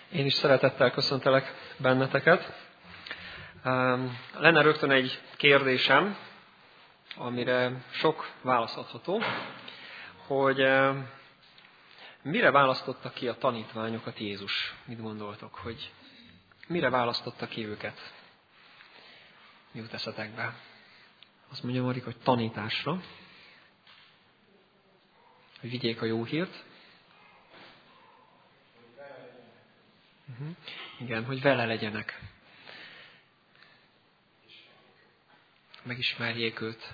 Én is szeretettel köszöntelek benneteket. Lenne rögtön egy kérdésem, amire sok választható, hogy mire választotta ki a tanítványokat Jézus? Mit gondoltok, hogy mire választotta ki őket? Mi jut eszetekbe? Azt mondja Marika, hogy tanításra, hogy vigyék a jó hírt. Igen, hogy vele legyenek. Megismerjék őt.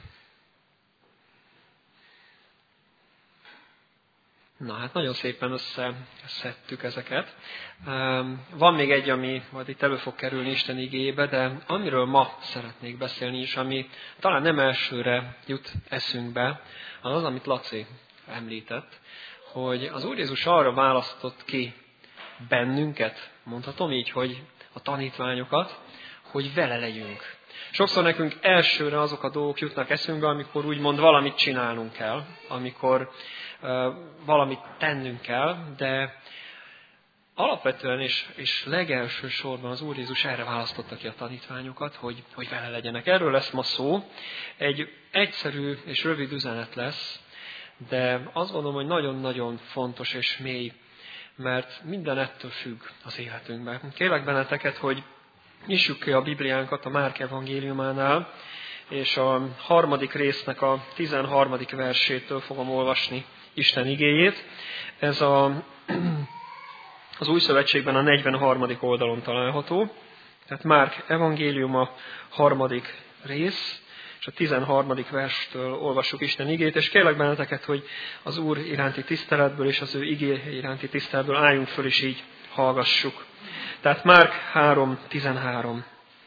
Na hát nagyon szépen összeszedtük ezeket. Van még egy, ami majd itt elő fog kerülni Isten igéjébe, de amiről ma szeretnék beszélni is, ami talán nem elsőre jut eszünkbe, az, amit Laci említett, hogy az Úr Jézus arra választott ki bennünket, mondhatom így, hogy a tanítványokat, hogy vele legyünk. Sokszor nekünk elsőre azok a dolgok jutnak eszünkbe, amikor úgymond valamit csinálnunk kell, amikor valamit tennünk kell, de alapvetően és legelső sorban az Úr Jézus erre választotta ki a tanítványokat, hogy vele legyenek. Erről lesz ma szó. Egy egyszerű és rövid üzenet lesz, de azt gondolom, hogy nagyon-nagyon fontos és mély, mert minden ettől függ az életünkben. Kérlek benneteket, hogy nyissuk ki a Bibliánkat a Márk evangéliumánál, és a 3. résznek a 13. versétől fogom olvasni Isten igéjét. Ez az Új Szövetségben a 43. oldalon található. Tehát Márk evangéliuma 3. rész, és a 13. verstől olvassuk Isten igét, és kérlek benneteket, hogy az Úr iránti tiszteletből és az ő igéje iránti tiszteletből álljunk föl, és így hallgassuk. Tehát Márk 3:13.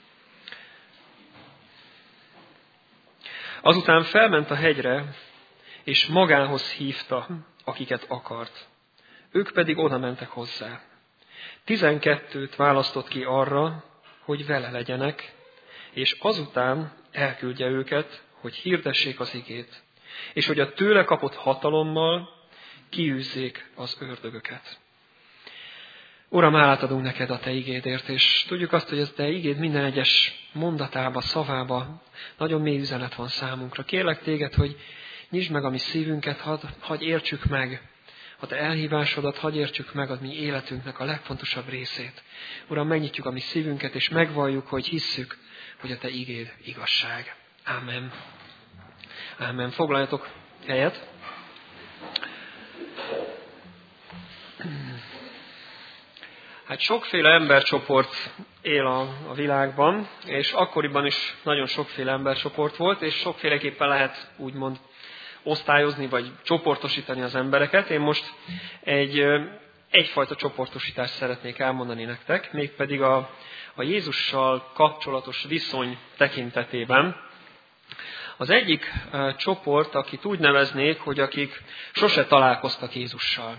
Azután felment a hegyre, és magához hívta, akiket akart. Ők pedig oda mentek hozzá. 12 választott ki arra, hogy vele legyenek, és azután elküldje őket, hogy hirdessék az igét, és hogy a tőle kapott hatalommal kiűzzék az ördögöket. Uram, hálát adunk neked a te igédért, és tudjuk azt, hogy a te igéd minden egyes mondatába, szavába nagyon mély üzenet van számunkra. Kérlek téged, hogy nyisd meg a mi szívünket, hadd értsük meg a te elhívásodat, hadd értsük meg a mi életünknek a legfontosabb részét. Uram, megnyitjuk a mi szívünket, és megvalljuk, hogy hisszük, hogy a te igéd igazság. Ámen. Ámen. Foglaljatok helyet. Hát sokféle embercsoport él a világban, és akkoriban is nagyon sokféle embercsoport volt, és sokféleképpen lehet úgymond osztályozni, vagy csoportosítani az embereket. Én most egyfajta csoportosítást szeretnék elmondani nektek, mégpedig a Jézussal kapcsolatos viszony tekintetében. Az egyik csoport, akit úgy neveznék, hogy akik sose találkoztak Jézussal.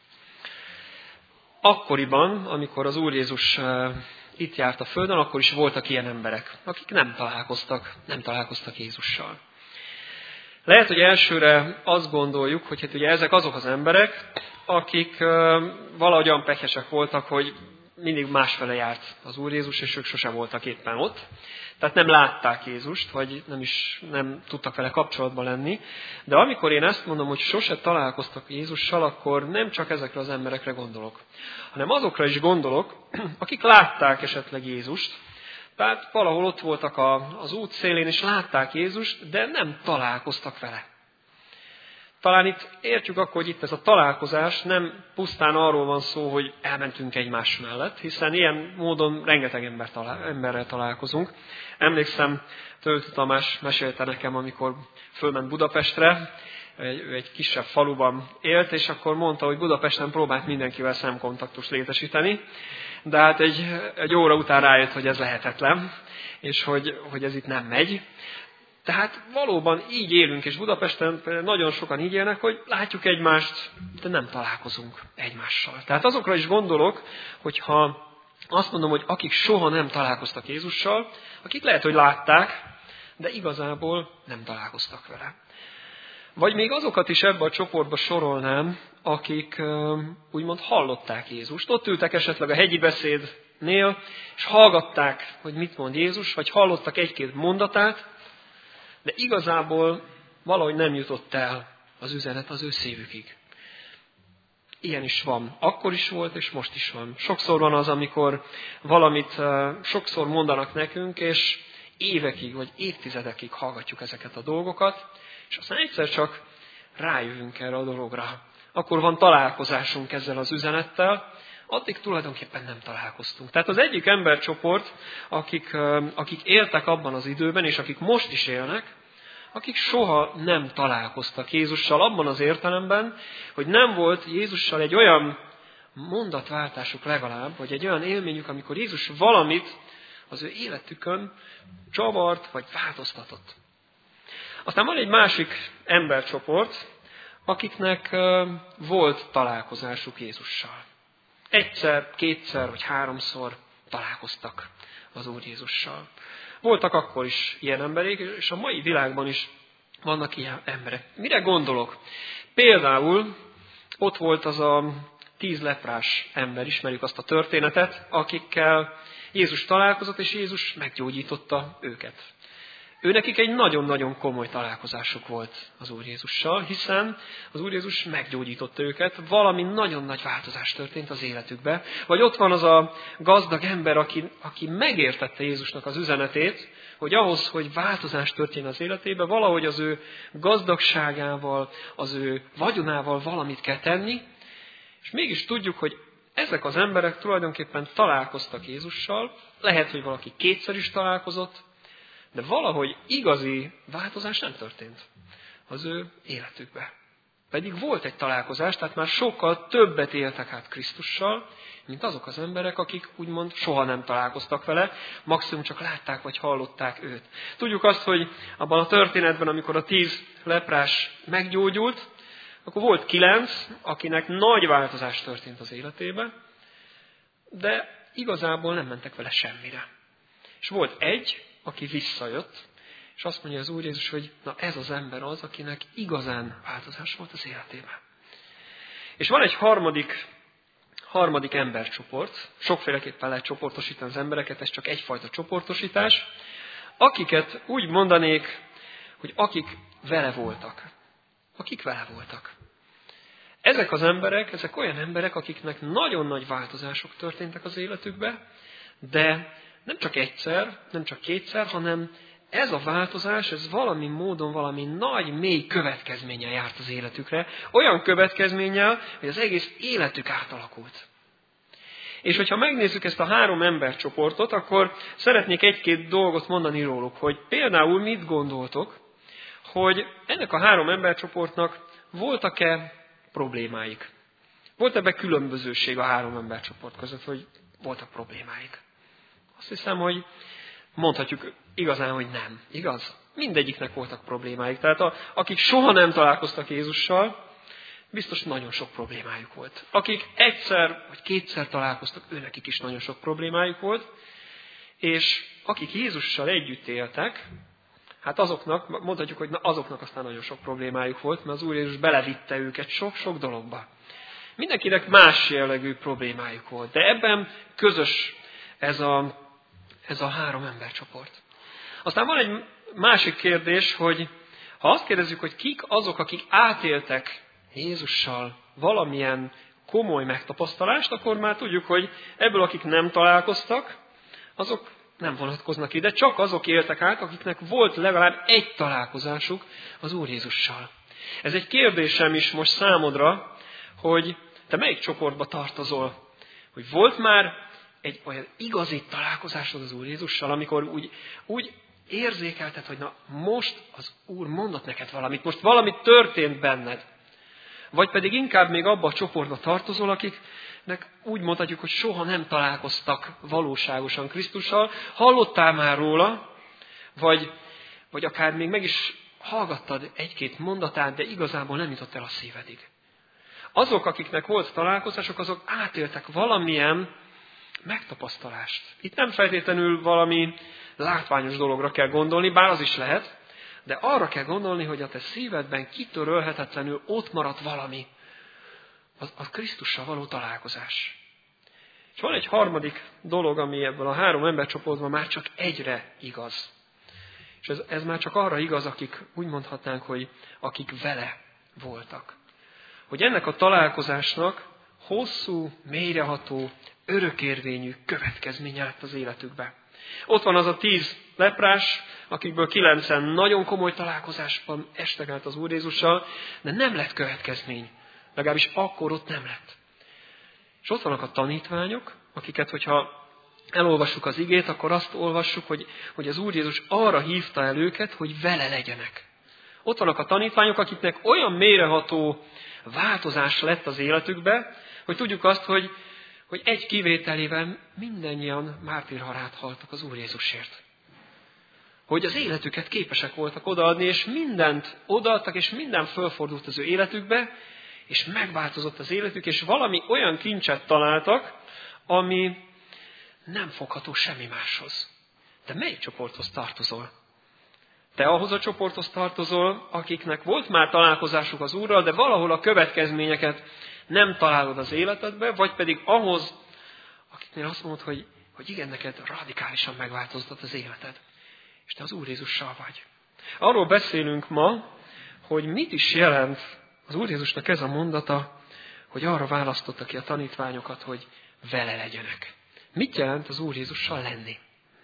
Akkoriban, amikor az Úr Jézus itt járt a földön, akkor is voltak ilyen emberek, akik nem találkoztak Jézussal. Lehet, hogy elsőre azt gondoljuk, hogy hát ugye ezek azok az emberek, akik valahogy olyan pehesek voltak, hogy mindig másfele járt az Úr Jézus, és ők sosem voltak éppen ott. Tehát nem látták Jézust, vagy nem tudtak vele kapcsolatban lenni. De amikor én ezt mondom, hogy sose találkoztak Jézussal, akkor nem csak ezekre az emberekre gondolok, hanem azokra is gondolok, akik látták esetleg Jézust. Tehát valahol ott voltak az út szélén, és látták Jézust, de nem találkoztak vele. Talán itt értjük akkor, hogy itt ez a találkozás nem pusztán arról van szó, hogy elmentünk egymás mellett, hiszen ilyen módon rengeteg emberrel találkozunk. Emlékszem, Töltő Tamás mesélte nekem, amikor fölment Budapestre, ő egy kisebb faluban élt, és akkor mondta, hogy Budapesten próbált mindenkivel szemkontaktust létesíteni, de hát egy óra után rájött, hogy ez lehetetlen, és hogy ez itt nem megy. Tehát valóban így élünk, és Budapesten nagyon sokan így élnek, hogy látjuk egymást, de nem találkozunk egymással. Tehát azokra is gondolok, hogyha azt mondom, hogy akik soha nem találkoztak Jézussal, akik lehet, hogy látták, de igazából nem találkoztak vele. Vagy még azokat is ebbe a csoportba sorolnám, akik úgymond hallották Jézust. Ott ültek esetleg a hegyi beszédnél, és hallgatták, hogy mit mond Jézus, vagy hallottak egy-két mondatát, de igazából valahogy nem jutott el az üzenet az ő szívükig. Ilyen is van. Akkor is volt, és most is van. Sokszor van az, amikor valamit sokszor mondanak nekünk, és évekig vagy évtizedekig hallgatjuk ezeket a dolgokat, és aztán egyszer csak rájövünk erre a dologra. Akkor van találkozásunk ezzel az üzenettel, addig tulajdonképpen nem találkoztunk. Tehát az egyik embercsoport, akik éltek abban az időben, és akik most is élnek, akik soha nem találkoztak Jézussal abban az értelemben, hogy nem volt Jézussal egy olyan mondatváltásuk legalább, vagy egy olyan élményük, amikor Jézus valamit az ő életükön csavart, vagy változtatott. Aztán van egy másik embercsoport, akiknek volt találkozásuk Jézussal. Egyszer, kétszer, vagy háromszor találkoztak az Úr Jézussal. Voltak akkor is ilyen emberek, és a mai világban is vannak ilyen emberek. Mire gondolok? Például ott volt az a 10 leprás ember, ismerjük azt a történetet, akikkel Jézus találkozott, és Jézus meggyógyította őket. Őnekik egy nagyon-nagyon komoly találkozásuk volt az Úr Jézussal, hiszen az Úr Jézus meggyógyította őket, valami nagyon nagy változás történt az életükbe. Vagy ott van az a gazdag ember, aki megértette Jézusnak az üzenetét, hogy ahhoz, hogy változás történjen az életébe, valahogy az ő gazdagságával, az ő vagyonával valamit kell tenni, és mégis tudjuk, hogy ezek az emberek tulajdonképpen találkoztak Jézussal, lehet, hogy valaki kétszer is találkozott, de valahogy igazi változás nem történt az ő életükbe. Pedig volt egy találkozás, tehát már sokkal többet éltek át Krisztussal, mint azok az emberek, akik úgymond soha nem találkoztak vele, maximum csak látták vagy hallották őt. Tudjuk azt, hogy abban a történetben, amikor a 10 leprás meggyógyult, akkor volt 9, akinek nagy változás történt az életében, de igazából nem mentek vele semmire. És volt egy, aki visszajött, és azt mondja az Úr Jézus, hogy na ez az ember az, akinek igazán változás volt az életében. És van egy harmadik embercsoport, sokféleképpen lehet csoportosítani az embereket, ez csak egyfajta csoportosítás, akiket úgy mondanék, hogy akik vele voltak. Akik vele voltak. Ezek az emberek, ezek olyan emberek, akiknek nagyon nagy változások történtek az életükbe, de nem csak egyszer, nem csak kétszer, hanem ez a változás, ez valami módon, valami nagy, mély következménnyel járt az életükre. Olyan következménnyel, hogy az egész életük átalakult. És hogyha megnézzük ezt a 3 embercsoportot, akkor szeretnék egy-két dolgot mondani róluk, hogy például mit gondoltok, hogy ennek a 3 embercsoportnak voltak-e problémáik? Volt ebben különbözőség a 3 embercsoport között, hogy voltak problémáik? Azt hiszem, hogy mondhatjuk igazán, hogy nem. Igaz? Mindegyiknek voltak problémáik. Tehát akik soha nem találkoztak Jézussal, biztos nagyon sok problémájuk volt. Akik egyszer vagy kétszer találkoztak, őnekik is nagyon sok problémájuk volt. És akik Jézussal együtt éltek, hát azoknak, mondhatjuk, hogy azoknak aztán nagyon sok problémájuk volt, mert az Úr Jézus belevitte őket sok-sok dologba. Mindenkinek más jellegű problémájuk volt, de ebben közös ez a 3 embercsoport. Aztán van egy másik kérdés, hogy ha azt kérdezzük, hogy kik azok, akik átéltek Jézussal valamilyen komoly megtapasztalást, akkor már tudjuk, hogy ebből akik nem találkoztak, azok nem vonatkoznak ide, csak azok éltek át, akiknek volt legalább egy találkozásuk az Úr Jézussal. Ez egy kérdésem is most számodra, hogy te melyik csoportba tartozol? Hogy volt már egy olyan igazi találkozásod az Úr Jézussal, amikor úgy érzékelted, hogy na most az Úr mondott neked valamit, most valami történt benned. Vagy pedig inkább még abba a csoportba tartozol, akiknek úgy mondhatjuk, hogy soha nem találkoztak valóságosan Krisztussal, hallottál már róla, vagy akár még meg is hallgattad egy-két mondatát, de igazából nem jutott el a szívedig. Azok, akiknek volt találkozások, azok átéltek valamilyen megtapasztalást. Itt nem feltétlenül valami látványos dologra kell gondolni, bár az is lehet, de arra kell gondolni, hogy a te szívedben kitörölhetetlenül ott maradt valami. a Krisztussal való találkozás. És van egy harmadik dolog, ami ebből a 3 embercsoportban már csak egyre igaz. És ez már csak arra igaz, akik úgy mondhatnánk, hogy akik vele voltak. Hogy ennek a találkozásnak hosszú, mélyreható, örökérvényű következménye lett az életükbe. Ott van az a 10 leprás, akikből 9-en nagyon komoly találkozásban estek át az Úr Jézussal, de nem lett következmény. Legalábbis akkor ott nem lett. És ott vannak a tanítványok, akiket, hogyha elolvassuk az igét, akkor azt olvassuk, hogy az Úr Jézus arra hívta el őket, hogy vele legyenek. Ott vannak a tanítványok, akiknek olyan mélyreható változás lett az életükbe, hogy tudjuk azt, hogy egy kivételével mindannyian mártírhalálát haltak az Úr Jézusért. Hogy az életüket képesek voltak odaadni, és mindent odaadtak, és minden fölfordult az ő életükbe, és megváltozott az életük, és valami olyan kincset találtak, ami nem fogható semmi máshoz. De melyik csoporthoz tartozol? Te ahhoz a csoporthoz tartozol, akiknek volt már találkozásuk az Úrral, de valahol a következményeket nem találod az életedbe, vagy pedig ahhoz, akiknél azt mondod, hogy igen, neked radikálisan megváltozott az életed. És te az Úr Jézussal vagy. Arról beszélünk ma, hogy mit is jelent az Úr Jézusnak ez a mondata, hogy arra választotta ki a tanítványokat, hogy vele legyenek. Mit jelent az Úr Jézussal lenni?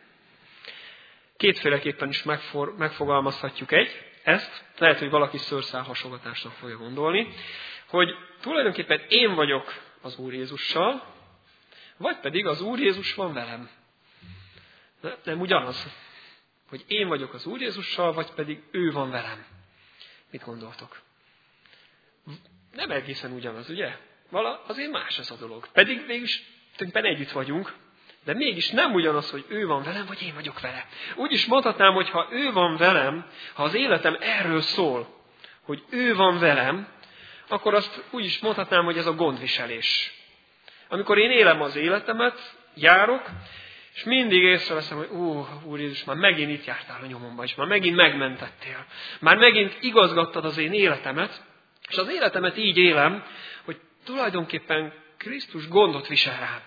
Kétféleképpen is megfogalmazhatjuk ezt, lehet, hogy valaki szőrszál hasogatásnak fogja gondolni, hogy tulajdonképpen én vagyok az Úr Jézussal, vagy pedig az Úr Jézus van velem. Nem ugyanaz, hogy én vagyok az Úr Jézussal, vagy pedig ő van velem. Mit gondoltok? Nem egészen ugyanaz, ugye? Azért más ez a dolog. Pedig mégis tulajdonképpen együtt vagyunk, de mégis nem ugyanaz, hogy ő van velem, vagy én vagyok vele. Úgy is mondhatnám, hogy ha ő van velem, ha az életem erről szól, hogy ő van velem, akkor azt úgy is mondhatnám, hogy ez a gondviselés. Amikor én élem az életemet, járok, és mindig észreveszem, hogy Úr Jézus, már megint itt jártál a nyomomba, és már megint megmentettél. Már megint igazgattad az én életemet, és az életemet így élem, hogy tulajdonképpen Krisztus gondot visel rám.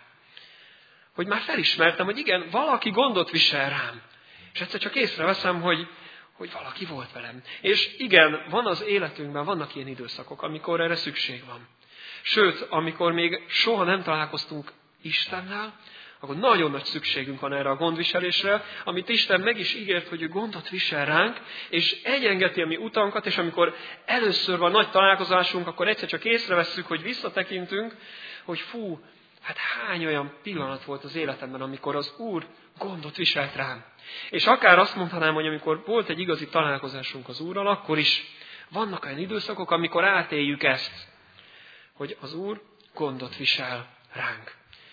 Hogy már felismertem, hogy igen, valaki gondot visel rám. És egyszer csak észreveszem, hogy valaki volt velem. És igen, van az életünkben, vannak ilyen időszakok, amikor erre szükség van. Sőt, amikor még soha nem találkoztunk Istennel, akkor nagyon nagy szükségünk van erre a gondviselésre, amit Isten meg is ígért, hogy ő gondot visel ránk, és egyengeti a mi utankat, és amikor először van nagy találkozásunk, akkor egyszer csak észrevesszük, hogy visszatekintünk, hogy hát hány olyan pillanat volt az életemben, amikor az Úr gondot viselt rám. És akár azt mondhatnám, hogy amikor volt egy igazi találkozásunk az Úrral, akkor is vannak olyan időszakok, amikor átéljük ezt, hogy az Úr gondot visel ránk.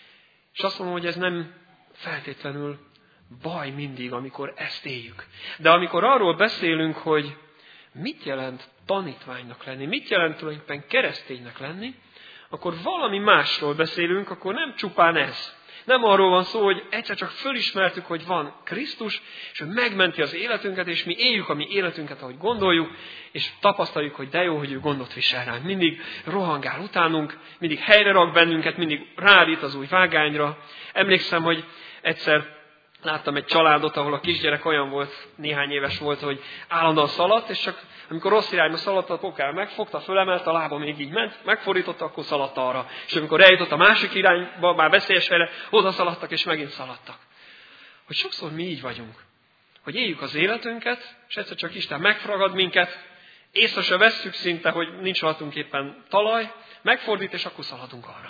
És azt mondom, hogy ez nem feltétlenül baj mindig, amikor ezt éljük. De amikor arról beszélünk, hogy mit jelent tanítványnak lenni, mit jelent tulajdonképpen kereszténynek lenni, akkor valami másról beszélünk, akkor nem csupán ez. Nem arról van szó, hogy egyszer csak fölismertük, hogy van Krisztus, és hogy megmenti az életünket, és mi éljük a mi életünket, ahogy gondoljuk, és tapasztaljuk, hogy de jó, hogy ő gondot visel ránk. Mindig rohangál utánunk, mindig helyre rak bennünket, mindig ráállít az új vágányra. Emlékszem, hogy egyszer láttam egy családot, ahol a kisgyerek olyan volt, néhány éves volt, hogy állandóan szaladt, és csak amikor rossz irányba szaladt, a pokal megfogta, fölemelte, a lába még így ment, megfordította, akkor szaladt arra. És amikor eljutott a másik irányba, már veszélyes helyre, oda szaladtak, és megint szaladtak. Hogy sokszor mi így vagyunk. Hogy éljük az életünket, és egyszer csak Isten megfragad minket, észre se vesszük szinte, hogy nincs alattunk éppen talaj, megfordít, és akkor szaladunk arra.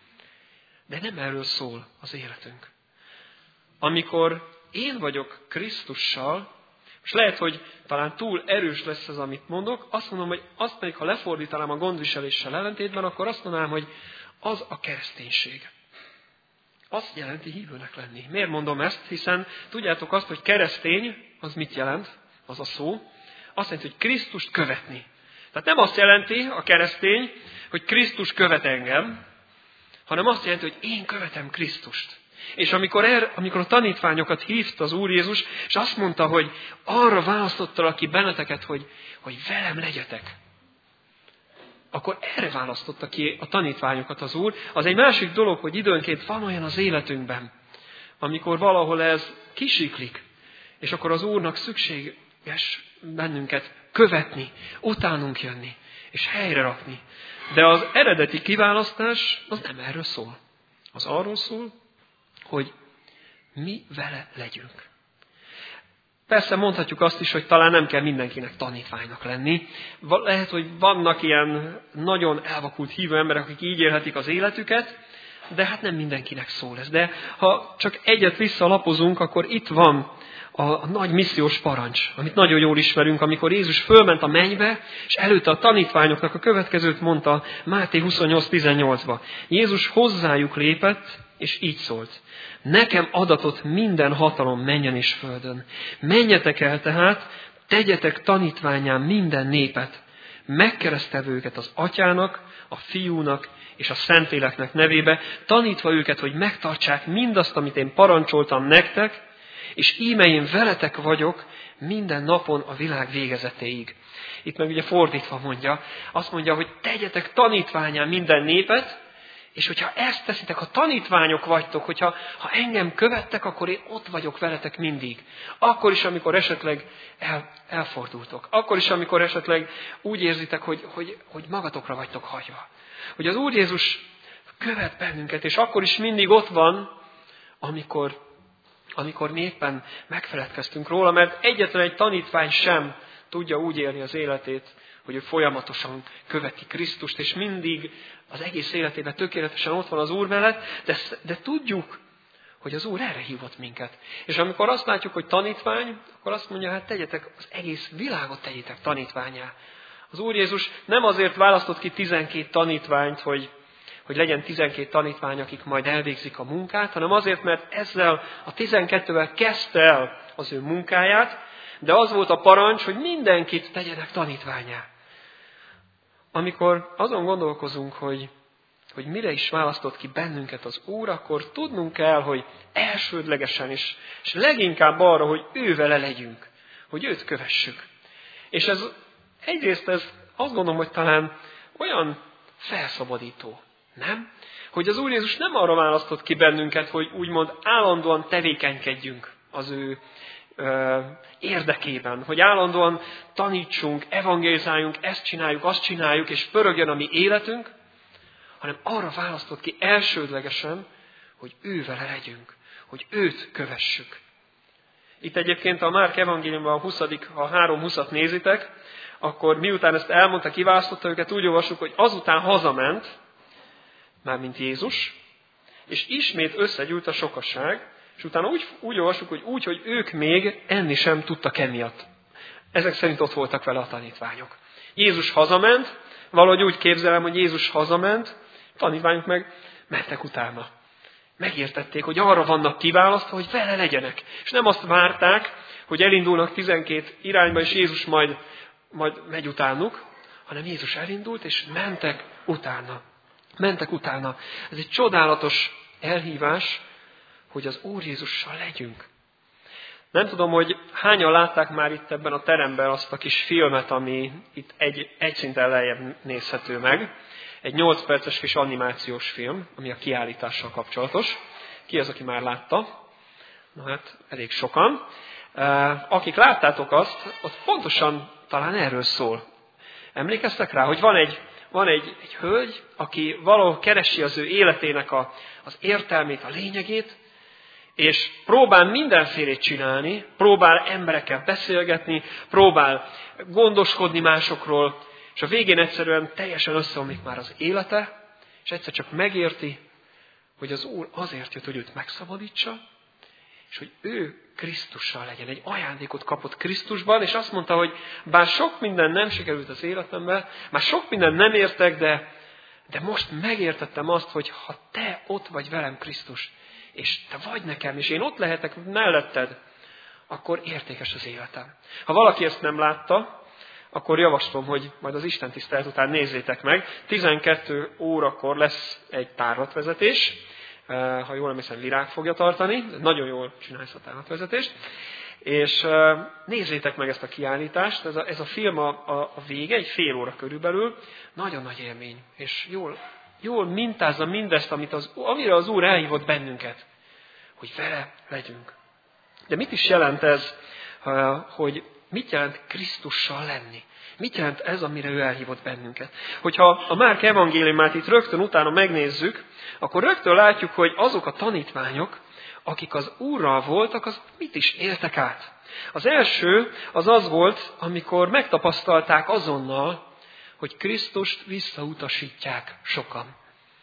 De nem erről szól az életünk. Amikor én vagyok Krisztussal, és lehet, hogy talán túl erős lesz az, amit mondok, azt mondom, hogy azt pedig, ha lefordítanám a gondviseléssel ellentétben, akkor azt mondanám, hogy az a kereszténység. Azt jelenti hívőnek lenni. Miért mondom ezt? Hiszen tudjátok azt, hogy keresztény, az mit jelent? Az a szó. Azt jelenti, hogy Krisztust követni. Tehát nem azt jelenti a keresztény, hogy Krisztus követ engem, hanem azt jelenti, hogy én követem Krisztust. És amikor a tanítványokat hívta az Úr Jézus, és azt mondta, hogy arra választottalak ki benneteket, hogy velem legyetek. akkor erre választotta ki a tanítványokat az Úr. Az egy másik dolog, hogy időnként van olyan az életünkben, amikor valahol ez kisiklik, és akkor az Úrnak szükséges bennünket követni, utánunk jönni, és helyre rakni. De az eredeti kiválasztás az nem erről szól. Az arról szól, hogy mi vele legyünk. Persze mondhatjuk azt is, hogy talán nem kell mindenkinek tanítványnak lenni. Lehet, hogy vannak ilyen nagyon elvakult hívő emberek, akik így élhetik az életüket, de hát nem mindenkinek szól ez. De ha csak egyet visszalapozunk, akkor itt van a nagy missziós parancs, amit nagyon jól ismerünk, amikor Jézus fölment a mennybe, és előtte a tanítványoknak a következőt mondta Máté 28:18-ba. Jézus hozzájuk lépett, és így szólt. Nekem adatott minden hatalom mennyen és földön. Menjetek el tehát, tegyetek tanítvánnyá minden népet, megkeresztelve őket az Atyának, a Fiúnak és a Szentléleknek nevébe, tanítva őket, hogy megtartsák mindazt, amit én parancsoltam nektek, és íme én veletek vagyok minden napon a világ végezetéig. Itt meg ugye fordítva mondja, azt mondja, hogy tegyetek tanítvánnyá minden népet, és hogyha ezt teszitek, ha tanítványok vagytok, hogyha engem követtek, akkor én ott vagyok veletek mindig. Akkor is, amikor esetleg elfordultok. Akkor is, amikor esetleg úgy érzitek, hogy magatokra vagytok hagyva. Hogy az Úr Jézus követ bennünket, és akkor is mindig ott van, amikor mi éppen megfeledkeztünk róla, mert egyetlen egy tanítvány sem tudja úgy élni az életét, hogy ő folyamatosan követi Krisztust, és mindig az egész életében tökéletesen ott van az Úr mellett, de tudjuk, hogy az Úr erre hívott minket. És amikor azt látjuk, hogy tanítvány, akkor azt mondja, hát tegyetek, az egész világot tegyétek tanítvánnyá. Az Úr Jézus nem azért választott ki 12 tanítványt, hogy legyen 12 tanítvány, akik majd elvégzik a munkát, hanem azért, mert ezzel a 12-vel kezdte el az ő munkáját, de az volt a parancs, hogy mindenkit tegyenek tanítvánnyá. Amikor azon gondolkozunk, hogy mire is választott ki bennünket az Úr, akkor tudnunk kell, hogy elsődlegesen és leginkább arra, hogy ő vele legyünk, hogy őt kövessük. És egyrészt ez azt gondolom, hogy talán olyan felszabadító, nem? Hogy az Úr Jézus nem arra választott ki bennünket, hogy úgymond állandóan tevékenykedjünk az ő érdekében, hogy állandóan tanítsunk, evangélizáljunk, ezt csináljuk, azt csináljuk, és pörögjön a mi életünk, hanem arra választott ki elsődlegesen, hogy ő vele legyünk, hogy őt kövessük. Itt egyébként a Márk evangéliumban ha 3:20-at nézitek, akkor miután ezt elmondta, kiválasztotta őket, úgy olvassuk, hogy azután hazament, mármint Jézus, és ismét összegyűlt a sokaság, és utána úgy olvassuk, hogy ők még enni sem tudtak emiatt. Ezek szerint ott voltak vele a tanítványok. Jézus hazament, valahogy úgy képzelem, hogy Jézus hazament, tanítványok meg mentek utána. Megértették, hogy arra vannak kiválasztva, hogy vele legyenek. És nem azt várták, hogy elindulnak 12 irányba, és Jézus majd megy utánuk, hanem Jézus elindult, és mentek utána. Mentek utána. Ez egy csodálatos elhívás, hogy az Úr Jézussal legyünk. Nem tudom, hogy hányan látták már itt ebben a teremben azt a kis filmet, ami itt egy szinten lejjebb nézhető meg. Egy 8 perces kis animációs film, ami a kiállítással kapcsolatos. Ki az, aki már látta? Na hát, elég sokan. Akik láttátok azt, ott pontosan talán erről szól. Emlékeztek rá, hogy van egy hölgy, aki valahol keresi az ő életének az értelmét, a lényegét, és próbál mindenfélét csinálni, próbál emberekkel beszélgetni, próbál gondoskodni másokról, és a végén egyszerűen teljesen összeomlik már az élete, és egyszer csak megérti, hogy az Úr azért jött, hogy őt megszabadítsa, és hogy ő Krisztussal legyen. Egy ajándékot kapott Krisztusban, és azt mondta, hogy bár sok minden nem sikerült az életemben, már sok minden nem értek, de most megértettem azt, hogy ha te ott vagy velem, Krisztus, és te vagy nekem, és én ott lehetek melletted, akkor értékes az életem. Ha valaki ezt nem látta, akkor javaslom, hogy majd az Isten tisztelet után nézzétek meg. 12 órakor lesz egy tárlatvezetés, ha jól emlékszem, Virág fogja tartani, nagyon jól csinálsz a tárlatvezetést. És nézzétek meg ezt a kiállítást, ez a film a vége, egy fél óra körülbelül, nagyon nagy élmény, és jól mintázza mindezt, amire az Úr elhívott bennünket, hogy vele legyünk. De mit is jelent ez, hogy mit jelent Krisztussal lenni? Mit jelent ez, amire ő elhívott bennünket? Hogyha a Márk evangéliumát itt rögtön utána megnézzük, akkor rögtön látjuk, hogy azok a tanítványok, akik az Úrral voltak, azok mit is éltek át. Az első az volt, amikor megtapasztalták azonnal, hogy Krisztust visszautasítják sokan.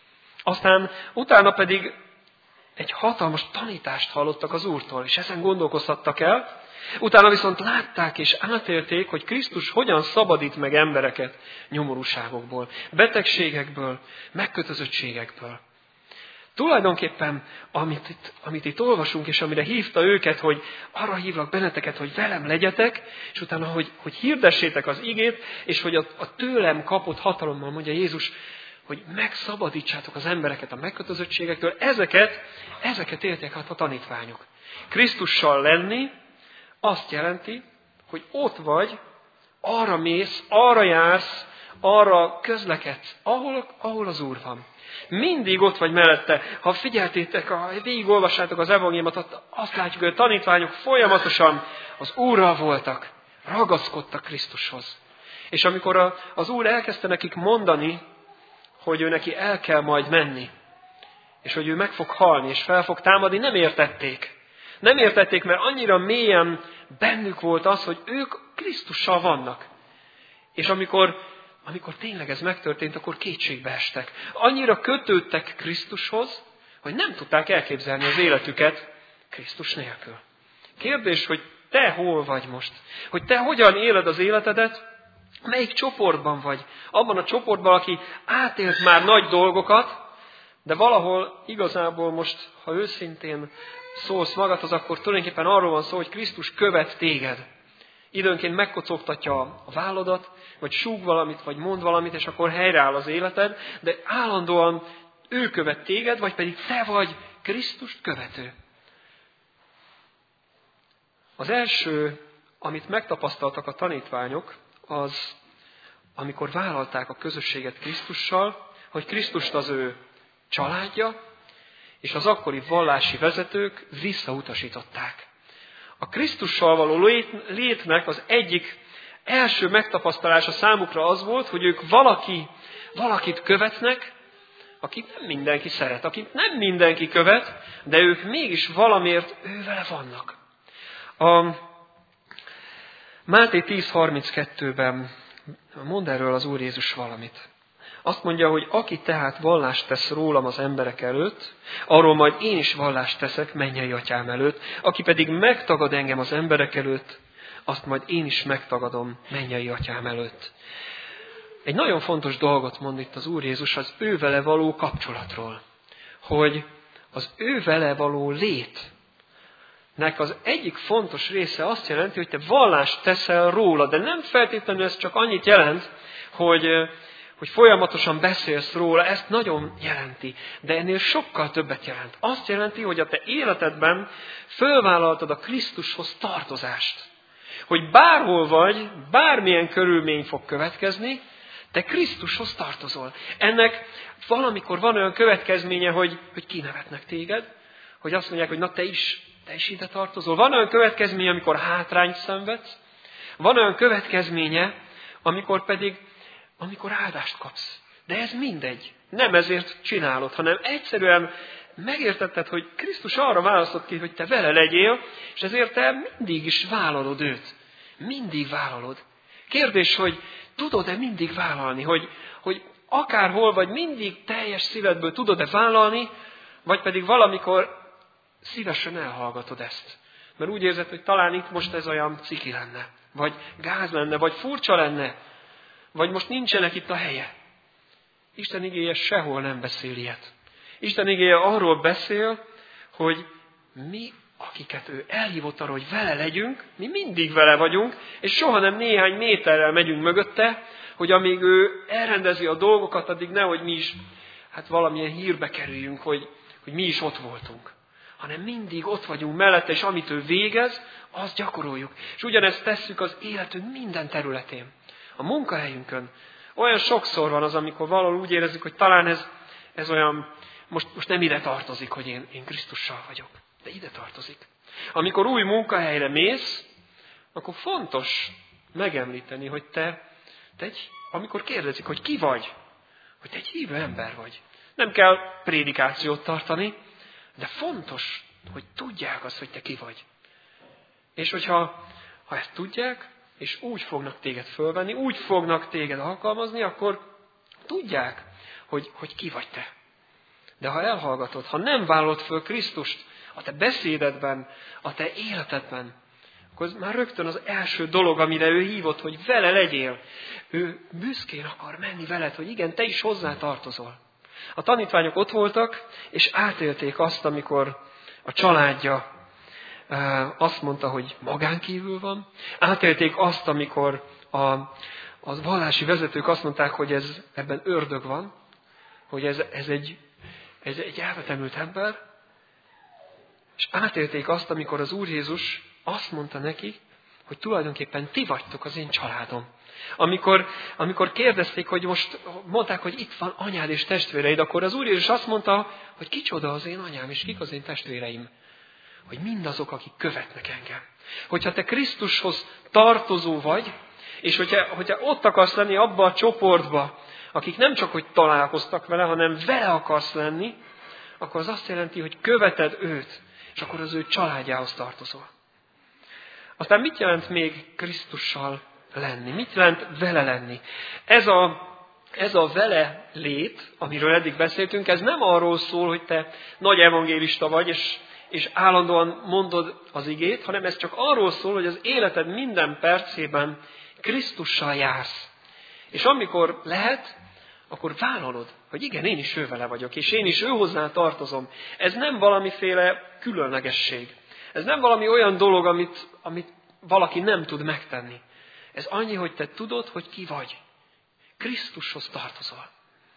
Aztán utána pedig egy hatalmas tanítást hallottak az Úrtól, és ezen gondolkozhattak el. Utána viszont látták és átélték, hogy Krisztus hogyan szabadít meg embereket nyomorúságokból, betegségekből, megkötözöttségekből. Tulajdonképpen, amit itt olvasunk, és amire hívta őket, hogy arra hívlak benneteket, hogy velem legyetek, és utána, hogy hirdessétek az igét, és hogy a tőlem kapott hatalommal, mondja Jézus, hogy megszabadítsátok az embereket a megkötözöttségektől, ezeket élték át a tanítványok. Krisztussal lenni azt jelenti, hogy ott vagy, arra mész, arra jársz, arra közlekedsz, ahol az Úr van. Mindig ott vagy mellette. Ha figyeltétek, ha végigolvassátok az evangéliumot, azt látjuk, hogy a tanítványok folyamatosan az Úrral voltak, ragaszkodtak Krisztushoz. És amikor az Úr elkezdte nekik mondani, hogy ő neki el kell majd menni, és hogy ő meg fog halni, és fel fog támadni, nem értették. Nem értették, mert annyira mélyen bennük volt az, hogy ők Krisztussal vannak. És amikor tényleg ez megtörtént, akkor kétségbe estek. Annyira kötődtek Krisztushoz, hogy nem tudták elképzelni az életüket Krisztus nélkül. Kérdés, hogy te hol vagy most? Hogy te hogyan éled az életedet? Melyik csoportban vagy? Abban a csoportban, aki átélt már nagy dolgokat, de valahol igazából most, ha őszintén szólsz magadhoz, akkor tulajdonképpen arról van szó, hogy Krisztus követ téged. Időnként megkocogtatja a válladat, vagy súg valamit, vagy mond valamit, és akkor helyreáll az életed, de állandóan ő követ téged, vagy pedig te vagy Krisztust követő. Az első, amit megtapasztaltak a tanítványok, az, amikor vállalták a közösséget Krisztussal, hogy Krisztust az ő családja, és az akkori vallási vezetők visszautasították. A Krisztussal való létnek az egyik első megtapasztalása számukra az volt, hogy ők valakit követnek, akit nem mindenki szeret, akit nem mindenki követ, de ők mégis valamiért ővele vannak. A Máté 10.32-ben mond erről az Úr Jézus valamit. Azt mondja, hogy aki tehát vallást tesz rólam az emberek előtt, arról majd én is vallást teszek mennyei atyám előtt, aki pedig megtagad engem az emberek előtt, azt majd én is megtagadom mennyei atyám előtt. Egy nagyon fontos dolgot mond itt az Úr Jézus az ő vele való kapcsolatról, hogy az ő vele való létnek az egyik fontos része azt jelenti, hogy te vallást teszel róla, de nem feltétlenül ez csak annyit jelent, hogy folyamatosan beszélsz róla, ezt nagyon jelenti, de ennél sokkal többet jelent. Azt jelenti, hogy a te életedben fölvállaltad a Krisztushoz tartozást. Hogy bárhol vagy, bármilyen körülmény fog következni, te Krisztushoz tartozol. Ennek valamikor van olyan következménye, hogy kinevetnek téged, hogy azt mondják, hogy na te is ide tartozol. Van olyan következménye, amikor hátrányt szenvedsz. Van olyan következménye, amikor áldást kapsz. De ez mindegy. Nem ezért csinálod, hanem egyszerűen megértetted, hogy Krisztus arra választott ki, hogy te vele legyél, és ezért te mindig is vállalod őt. Mindig vállalod. Kérdés, hogy tudod-e mindig vállalni, hogy akárhol vagy, mindig teljes szívedből tudod-e vállalni, vagy pedig valamikor szívesen elhallgatod ezt. Mert úgy érzed, hogy talán itt most ez olyan ciki lenne, vagy gáz lenne, vagy furcsa lenne, vagy most nincsenek itt a helye. Isten igéje sehol nem beszél ilyet. Isten igéje arról beszél, hogy mi, akiket ő elhívott arra, hogy vele legyünk, mi mindig vele vagyunk, és soha nem néhány méterrel megyünk mögötte, hogy amíg ő elrendezi a dolgokat, addig nehogy mi is valamilyen hírbe kerüljünk, hogy mi is ott voltunk. hanem mindig ott vagyunk mellette, és amit ő végez, azt gyakoroljuk. És ugyanezt tesszük az életünk minden területén. A munkahelyünkön. Olyan sokszor van az, amikor valahol úgy érezzük, hogy talán ez olyan, most nem ide tartozik, hogy én Krisztussal vagyok, de ide tartozik. Amikor új munkahelyre mész, akkor fontos megemlíteni, hogy amikor kérdezik, hogy ki vagy, hogy te egy hívő ember vagy. Nem kell prédikációt tartani, de fontos, hogy tudják azt, hogy te ki vagy. És hogyha ezt tudják, és úgy fognak téged fölvenni, úgy fognak téged alkalmazni, akkor tudják, hogy ki vagy te. De ha elhallgatod, ha nem vállalod föl Krisztust a te beszédedben, a te életedben, akkor ez már rögtön az első dolog, amire ő hívott, hogy vele legyél. Ő büszkén akar menni veled, hogy igen, te is hozzá tartozol. A tanítványok ott voltak, és átélték azt, amikor a családja azt mondta, hogy magán kívül van. Átélték azt, amikor a vallási vezetők azt mondták, hogy ebben ördög van, hogy ez egy elvetemült ember. És átélték azt, amikor az Úr Jézus azt mondta neki, hogy tulajdonképpen ti vagytok az én családom. Amikor kérdezték, hogy most mondták, hogy itt van anyád és testvéreid, akkor az Úr Jézus azt mondta, hogy kicsoda az én anyám és kik az én testvéreim. Hogy mindazok, akik követnek engem. Hogyha te Krisztushoz tartozó vagy, és hogyha ott akarsz lenni abba a csoportba, akik nem csak hogy találkoztak vele, hanem vele akarsz lenni, akkor az azt jelenti, hogy követed őt, és akkor az ő családjához tartozol. Aztán mit jelent még Krisztussal lenni? Mit jelent vele lenni? Ez a vele lét, amiről eddig beszéltünk, ez nem arról szól, hogy te nagy evangélista vagy, és állandóan mondod az igét, hanem ez csak arról szól, hogy az életed minden percében Krisztussal jársz. És amikor lehet, akkor vállalod, hogy igen, én is ő vele vagyok, és én is ő hozzá tartozom. Ez nem valamiféle különlegesség. Ez nem valami olyan dolog, amit valaki nem tud megtenni. Ez annyi, hogy te tudod, hogy ki vagy. Krisztushoz tartozol.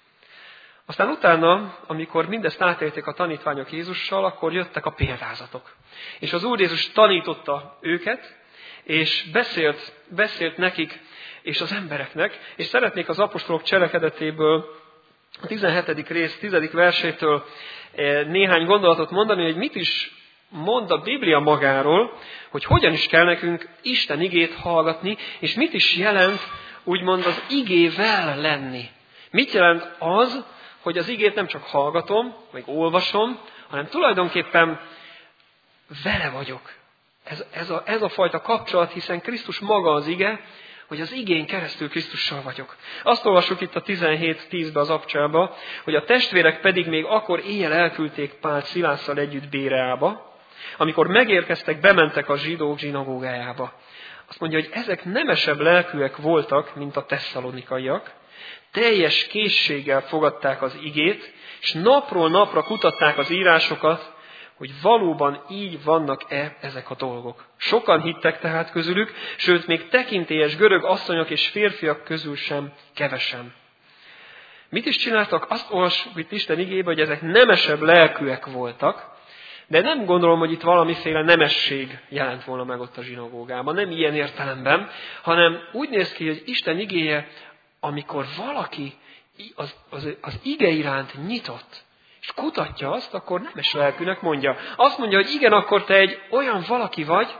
Aztán utána, amikor mindezt átélték a tanítványok Jézussal, akkor jöttek a példázatok. És az Úr Jézus tanította őket, és beszélt nekik és az embereknek, és szeretnék az apostolok cselekedetéből a 17. rész 10. versétől néhány gondolatot mondani, hogy mit is mond a Biblia magáról, hogy hogyan is kell nekünk Isten igét hallgatni, és mit is jelent úgymond az igével lenni. Mit jelent az, hogy az igét nem csak hallgatom, vagy olvasom, hanem tulajdonképpen vele vagyok. Ez a fajta kapcsolat, hiszen Krisztus maga az ige, hogy az igén keresztül Krisztussal vagyok. Azt olvassuk itt a 17:10-be az abcsába, hogy a testvérek pedig még akkor éjjel elküldték Pált Szilásszal együtt Béreába, amikor megérkeztek, bementek a zsidók zsinagógájába. Azt mondja, hogy ezek nemesebb lelkűek voltak, mint a tesszalonikaiak, teljes készséggel fogadták az igét, és napról napra kutatták az írásokat, hogy valóban így vannak-e ezek a dolgok. Sokan hittek tehát közülük, sőt, még tekintélyes görög asszonyok és férfiak közül sem kevesen. Mit is csináltak? Azt olvassuk itt Isten igébe, hogy ezek nemesebb lelkűek voltak, de nem gondolom, hogy itt valamiféle nemesség jelent volna meg ott a zsinagógában. Nem ilyen értelemben, hanem úgy néz ki, hogy Isten igéje, amikor valaki az ige iránt nyitott, és kutatja azt, akkor nemes lelkűnek mondja. Azt mondja, hogy igen, akkor te egy olyan valaki vagy,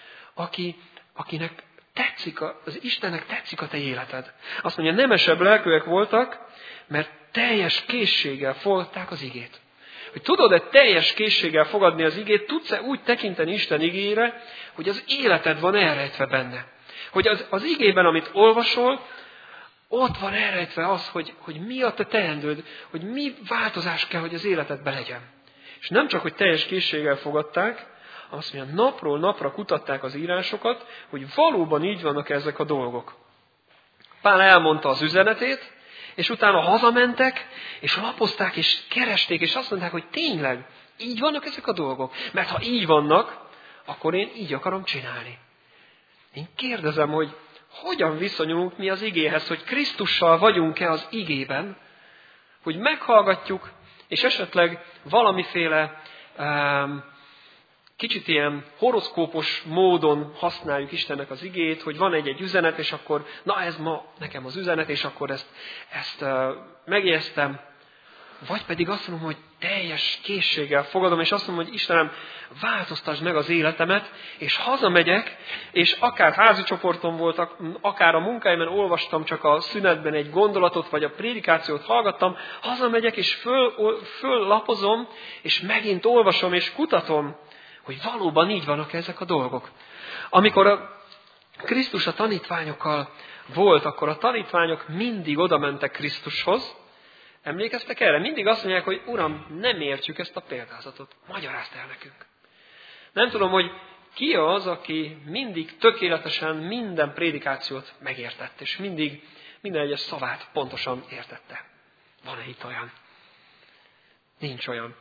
akinek tetszik, az Istennek tetszik a te életed. Azt mondja, nemesebb lelkűek voltak, mert teljes készséggel fogadták az igét. Hogy tudod-e teljes készséggel fogadni az igét, tudsz-e úgy tekinteni Isten igére, hogy az életed van elrejtve benne. Hogy az igében, amit olvasol, ott van elrejtve az, hogy mi a te teendőd, hogy mi változás kell, hogy az életedben legyen. És nem csak, hogy teljes készséggel fogadták, azt mondja, napról napra kutatták az írásokat, hogy valóban így vannak ezek a dolgok. Pál elmondta az üzenetét, és utána hazamentek, és lapozták, és keresték, és azt mondták, hogy tényleg, így vannak ezek a dolgok. Mert ha így vannak, akkor én így akarom csinálni. Én kérdezem, hogy hogyan viszonyulunk mi az igéhez, hogy Krisztussal vagyunk-e az igében, hogy meghallgatjuk, és esetleg valamiféle kicsit ilyen horoszkópos módon használjuk Istennek az igét, hogy van egy üzenet, és akkor, na ez ma nekem az üzenet, és akkor ezt megjegyeztem. Vagy pedig azt mondom, hogy teljes készséggel fogadom, és azt mondom, hogy Istenem, változtasd meg az életemet, és hazamegyek, és akár házi csoporton voltak, akár a munkáimban olvastam csak a szünetben egy gondolatot, vagy a prédikációt hallgattam, hazamegyek, és föllapozom, és megint olvasom, és kutatom, hogy valóban így vannak ezek a dolgok. Amikor a Krisztus a tanítványokkal volt, akkor a tanítványok mindig oda mentek Krisztushoz. Emlékeztek erre? Mindig azt mondják, hogy Uram, nem értjük ezt a példázatot. Magyarázd el nekünk. Nem tudom, hogy ki az, aki mindig tökéletesen minden prédikációt megértett, és mindig minden egyes szavát pontosan értette. Van-e itt olyan? Nincs olyan.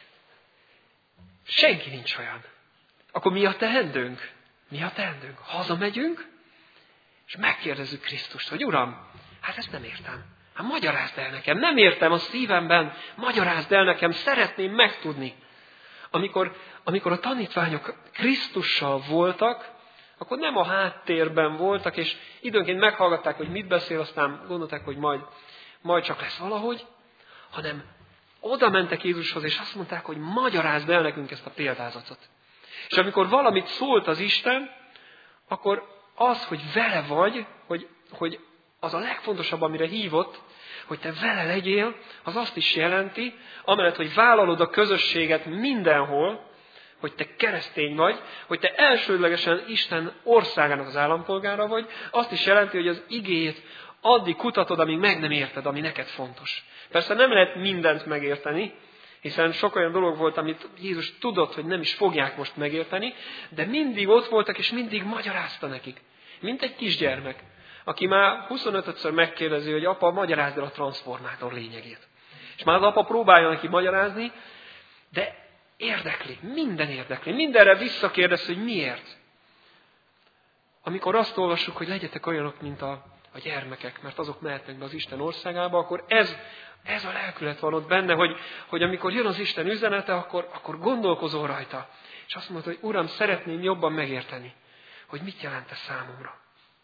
Senki nincs olyan. Akkor mi a teendőnk? Mi a teendőnk? Hazamegyünk, és megkérdezzük Krisztust, hogy Uram, hát ezt nem értem. Hát magyarázd el nekem, nem értem a szívemben, magyarázd el nekem, szeretném megtudni. Amikor a tanítványok Krisztussal voltak, akkor nem a háttérben voltak, és időnként meghallgatták, hogy mit beszél, aztán gondolták, hogy majd csak lesz valahogy, hanem oda mentek Jézushoz, és azt mondták, hogy magyarázd el nekünk ezt a példázatot. És amikor valamit szólt az Isten, akkor az, hogy vele vagy, hogy az a legfontosabb, amire hívott, hogy te vele legyél, az azt is jelenti, amellett, hogy vállalod a közösséget mindenhol, hogy te keresztény vagy, hogy te elsődlegesen Isten országának az állampolgára vagy, azt is jelenti, hogy az igét addig kutatod, amíg meg nem érted, ami neked fontos. Persze nem lehet mindent megérteni, hiszen sok olyan dolog volt, amit Jézus tudott, hogy nem is fogják most megérteni, de mindig ott voltak, és mindig magyarázta nekik. Mint egy kisgyermek, aki már 25-ször megkérdezi, hogy apa, magyarázd el a transformátor lényegét. És már az apa próbálja neki magyarázni, de érdekli, mindenre visszakérdez, hogy miért. Amikor azt olvassuk, hogy legyetek olyanok, mint a gyermekek, mert azok mehetnek be az Isten országába, akkor ez a lelkület van ott benne, hogy amikor jön az Isten üzenete, akkor gondolkozol rajta. És azt mondod, hogy Uram, szeretném jobban megérteni, hogy mit jelent ez számomra.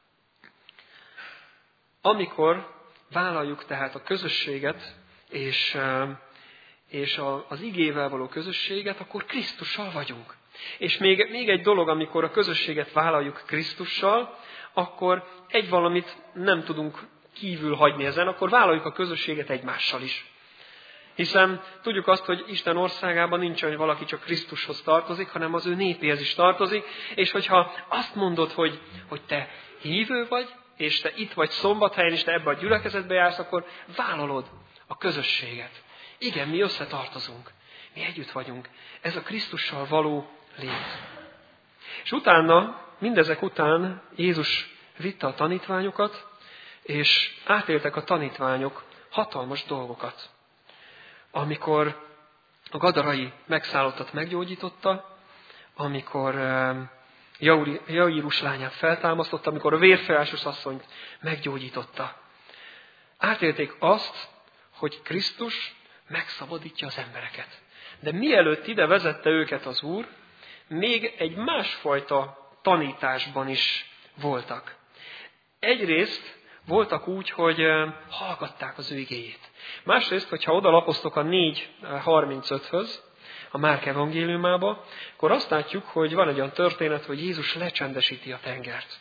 Amikor vállaljuk tehát a közösséget, és az igével való közösséget, akkor Krisztussal vagyunk. És még egy dolog, amikor a közösséget vállaljuk Krisztussal, akkor egy valamit nem tudunk kívül hagyni ezen, akkor vállaljuk a közösséget egymással is. Hiszen tudjuk azt, hogy Isten országában nincs, hogy valaki csak Krisztushoz tartozik, hanem az ő népéhez is tartozik, és hogyha azt mondod, hogy te hívő vagy, és te itt vagy Szombathelyen, és te ebbe a gyülekezetbe jársz, akkor vállalod a közösséget. Igen, mi összetartozunk, mi együtt vagyunk. Ez a Krisztussal való lét. És utána, mindezek után Jézus vitte a tanítványokat, és átéltek a tanítványok hatalmas dolgokat. Amikor a gadarai megszállottat meggyógyította, amikor Jairus lányát feltámasztotta, amikor a vérfolyásos asszonyt meggyógyította. Átélték azt, hogy Krisztus megszabadítja az embereket. De mielőtt ide vezette őket az Úr, még egy másfajta tanításban is voltak. Egyrészt voltak úgy, hogy hallgatták az ő igéjét. Másrészt, hogyha odalapoztok a 4:35-höz, a Márk evangéliumába, akkor azt látjuk, hogy van egy olyan történet, hogy Jézus lecsendesíti a tengert.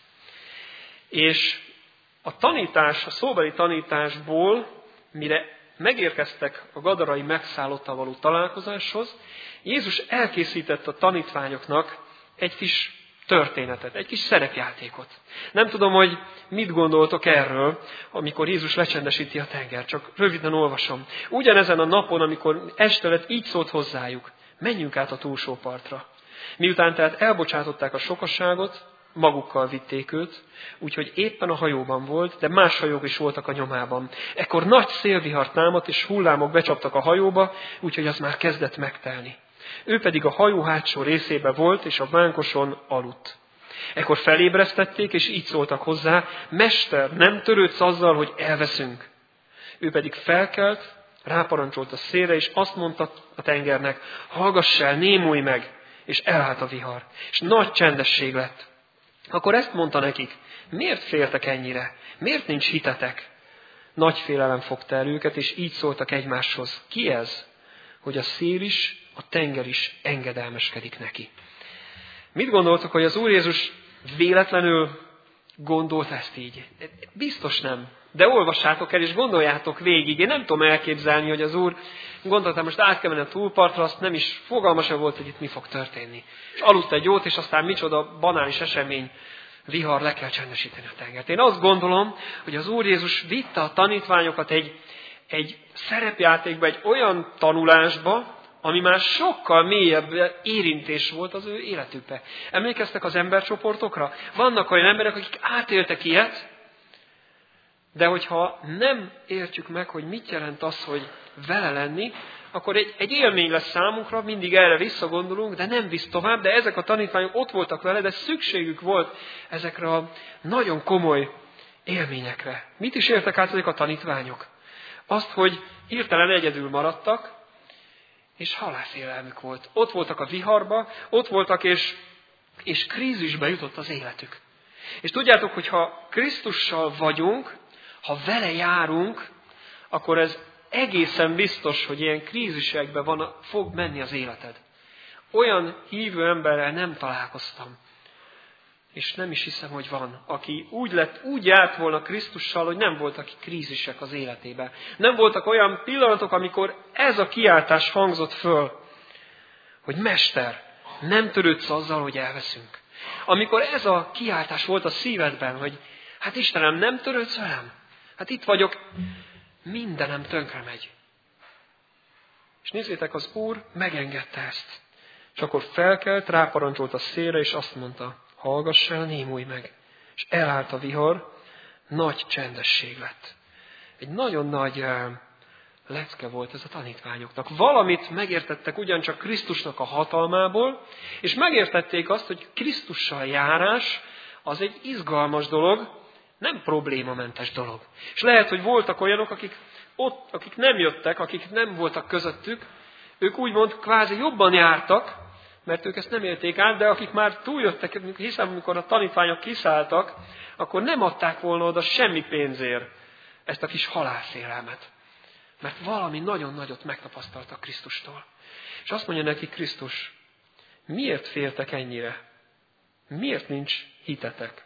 És a tanítás, a szóbeli tanításból, mire megérkeztek a gadarai megszállottal való találkozáshoz, Jézus elkészített a tanítványoknak egy kis történetet, egy kis szerepjátékot. Nem tudom, hogy mit gondoltok erről, amikor Jézus lecsendesíti a tengert, csak röviden olvasom. Ugyanezen a napon, amikor este lett, így szólt hozzájuk, menjünk át a túlsó partra. Miután tehát elbocsátották a sokaságot, magukkal vitték őt, úgyhogy éppen a hajóban volt, de más hajók is voltak a nyomában. Ekkor nagy szélvihar támadt, és hullámok becsaptak a hajóba, úgyhogy az már kezdett megtelni. Ő pedig a hajó hátsó részébe volt, és a vánkoson aludt. Ekkor felébresztették, és így szóltak hozzá, Mester, nem törődsz azzal, hogy elveszünk. Ő pedig felkelt, ráparancsolt a szélre, és azt mondta a tengernek, hallgass el, némulj meg. és elállt a vihar, és nagy csendesség lett. Akkor ezt mondta nekik, miért féltek ennyire? Miért nincs hitetek? Nagy félelem fogta el őket, és így szóltak egymáshoz. Ki ez, hogy a szél is, a tenger is engedelmeskedik neki? Mit gondoltok, hogy az Úr Jézus véletlenül gondolt ezt így? Biztos nem. De olvassátok el, és gondoljátok végig. Én nem tudom elképzelni, hogy az Úr gondolta, most át kell menni a túlpartra, azt nem is fogalma sem volt, hogy itt mi fog történni. És aludt egy jót, és aztán micsoda banális esemény, vihar, le kell csendesíteni a tengert. Én azt gondolom, hogy az Úr Jézus vitte a tanítványokat egy szerepjátékba, egy olyan tanulásba, ami már sokkal mélyebb érintés volt az ő életükbe. Emlékeztek az embercsoportokra? Vannak olyan emberek, akik átéltek ilyet, de hogyha nem értjük meg, hogy mit jelent az, hogy vele lenni, akkor egy élmény lesz számunkra, mindig erre visszagondolunk, de nem visz tovább, de ezek a tanítványok ott voltak vele, de szükségük volt ezekre a nagyon komoly élményekre. Mit is értek át ezek a tanítványok? Azt, hogy hirtelen egyedül maradtak, és halálfélelmük volt. Ott voltak a viharba, ott voltak, és krízisbe jutott az életük. És tudjátok, hogy ha Krisztussal vagyunk, ha vele járunk, akkor ez egészen biztos, hogy ilyen krízisekben fog menni az életed. Olyan hívő emberrel nem találkoztam. És nem is hiszem, hogy van, aki úgy járt volna Krisztussal, hogy nem voltak krízisek az életében. Nem voltak olyan pillanatok, amikor ez a kiáltás hangzott föl, hogy Mester, nem törődsz azzal, hogy elveszünk. Amikor ez a kiáltás volt a szívedben, hogy hát Istenem, nem törődsz velem? Hát itt vagyok, mindenem tönkre megy. És nézzétek, az Úr megengedte ezt. És akkor felkelt, ráparancsolt a szélre, és azt mondta, hallgass el, némulj meg. És elállt a vihar, nagy csendesség lett. Egy nagyon nagy lecke volt ez a tanítványoknak. Valamit megértettek ugyancsak Krisztusnak a hatalmából, és megértették azt, hogy Krisztussal járás az egy izgalmas dolog, nem problémamentes dolog. És lehet, hogy voltak olyanok, akik nem jöttek, akik nem voltak közöttük, ők úgymond kvázi jobban jártak, mert ők ezt nem élték át, de akik már túljöttek, hiszen amikor a tanítványok kiszálltak, akkor nem adták volna oda semmi pénzért ezt a kis halálfélelmet. Mert valami nagyon nagyot megtapasztaltak Krisztustól. És azt mondja neki Krisztus, miért féltek ennyire? Miért nincs hitetek?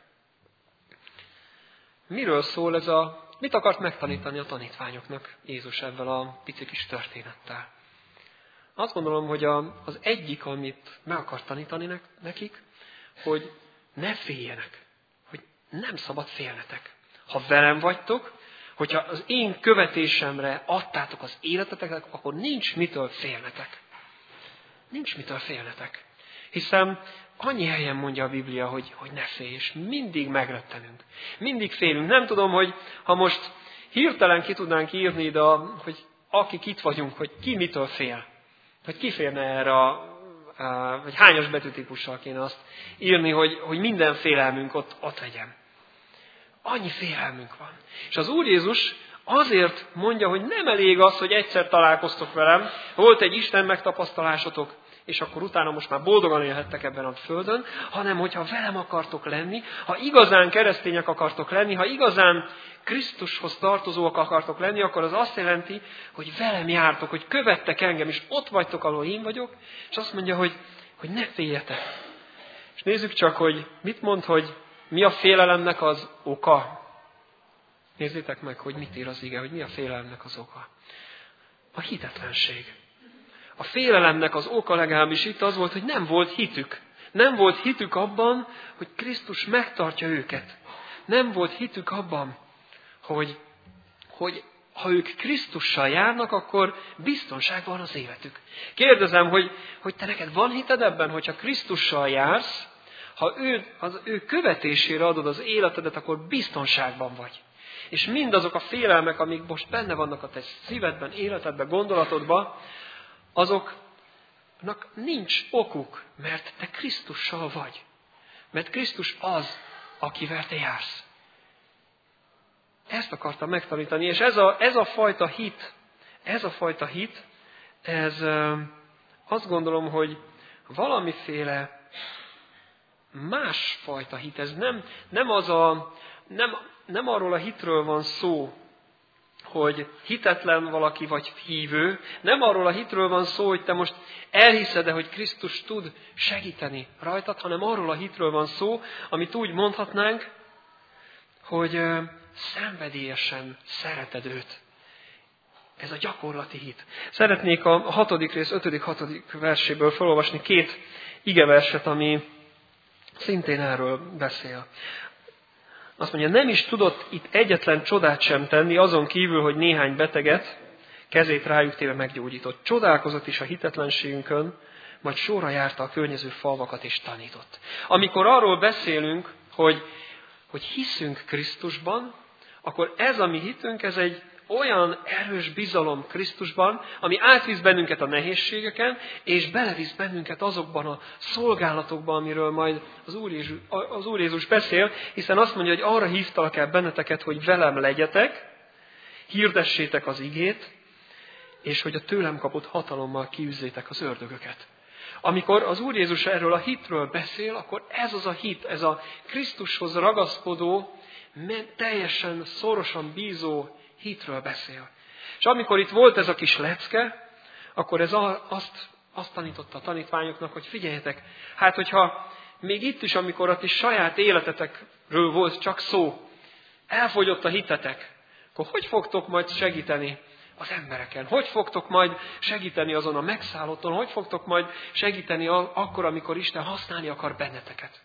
Miről szól mit akart megtanítani a tanítványoknak Jézus ezzel a pici kis történettel? Azt gondolom, hogy az egyik, amit meg akart tanítani nekik, hogy ne féljenek, hogy nem szabad félnetek. Ha velem vagytok, hogyha az én követésemre adtátok az életeteket, akkor nincs mitől félnetek. Nincs mitől félnetek. Hiszen annyi helyen mondja a Biblia, hogy ne félj, és mindig megrettenünk. Mindig félünk. Nem tudom, hogy ha most hirtelen ki tudnánk írni ide, hogy akik itt vagyunk, hogy ki mitől fél. Hogy ki férne erre, vagy hányas betűtípussal kéne azt írni, hogy minden félelmünk ott legyen. Annyi félelmünk van. És az Úr Jézus azért mondja, hogy nem elég az, hogy egyszer találkoztok velem, volt egy Isten megtapasztalásotok, és akkor utána most már boldogan élhettek ebben a földön, hanem hogyha velem akartok lenni, ha igazán keresztények akartok lenni, ha igazán Krisztushoz tartozóak akartok lenni, akkor az azt jelenti, hogy velem jártok, hogy követtek engem, és ott vagytok, ahol én vagyok, és azt mondja, hogy ne féljetek. És nézzük csak, hogy mit mond, hogy mi a félelemnek az oka. Nézzétek meg, hogy mit ír az ige, hogy mi a félelemnek az oka. A hitetlenség. A félelemnek az oka legalábbis itt az volt, hogy nem volt hitük. Nem volt hitük abban, hogy Krisztus megtartja őket. Nem volt hitük abban, hogy ha ők Krisztussal járnak, akkor biztonság van az életük. Kérdezem, hogy te neked van hited ebben, hogyha Krisztussal jársz, ha az ő követésére adod az életedet, akkor biztonságban vagy. És mindazok a félelmek, amik most benne vannak a te szívedben, életedben, gondolatodban, azoknak nincs okuk, mert te Krisztussal vagy. Mert Krisztus az, akivel te jársz. Ezt akartam megtanítani, és ez a fajta hit, ez azt gondolom, valamiféle másfajta hit. Ez nem arról a hitről van szó, hogy hitetlen valaki vagy hívő. Nem arról a hitről van szó, hogy te most elhiszed-e, hogy Krisztus tud segíteni rajtad, hanem arról a hitről van szó, amit úgy mondhatnánk, hogy szenvedélyesen szereted őt. Ez a gyakorlati hit. Szeretnék a 6. rész 5.-6. verséből felolvasni 2 igeverset, ami szintén erről beszél. Azt mondja, nem is tudott itt egyetlen csodát sem tenni, azon kívül, hogy néhány beteget kezét rájuk téve meggyógyított. Csodálkozott is a hitetlenségünkön, majd sorra járta a környező falvakat és tanított. Amikor arról beszélünk, hogy hiszünk Krisztusban, akkor ez a mi hitünk, ez egy olyan erős bizalom Krisztusban, ami átvisz bennünket a nehézségeken, és belevisz bennünket azokban a szolgálatokban, amiről majd az Úr Jézus beszél, hiszen azt mondja, hogy arra hívtalak el benneteket, hogy velem legyetek, hirdessétek az igét, és hogy a tőlem kapott hatalommal kiűzzétek az ördögöket. Amikor az Úr Jézus erről a hitről beszél, akkor ez az a hit, ez a Krisztushoz ragaszkodó, teljesen szorosan bízó hitről beszél. És amikor itt volt ez a kis lecke, akkor ez azt tanította a tanítványoknak, hogy figyeljetek, hát hogyha még itt is, amikor a ti saját életetekről volt csak szó, elfogyott a hitetek, akkor hogy fogtok majd segíteni az embereken? Hogy fogtok majd segíteni azon a megszállotton? Hogy fogtok majd segíteni akkor, amikor Isten használni akar benneteket?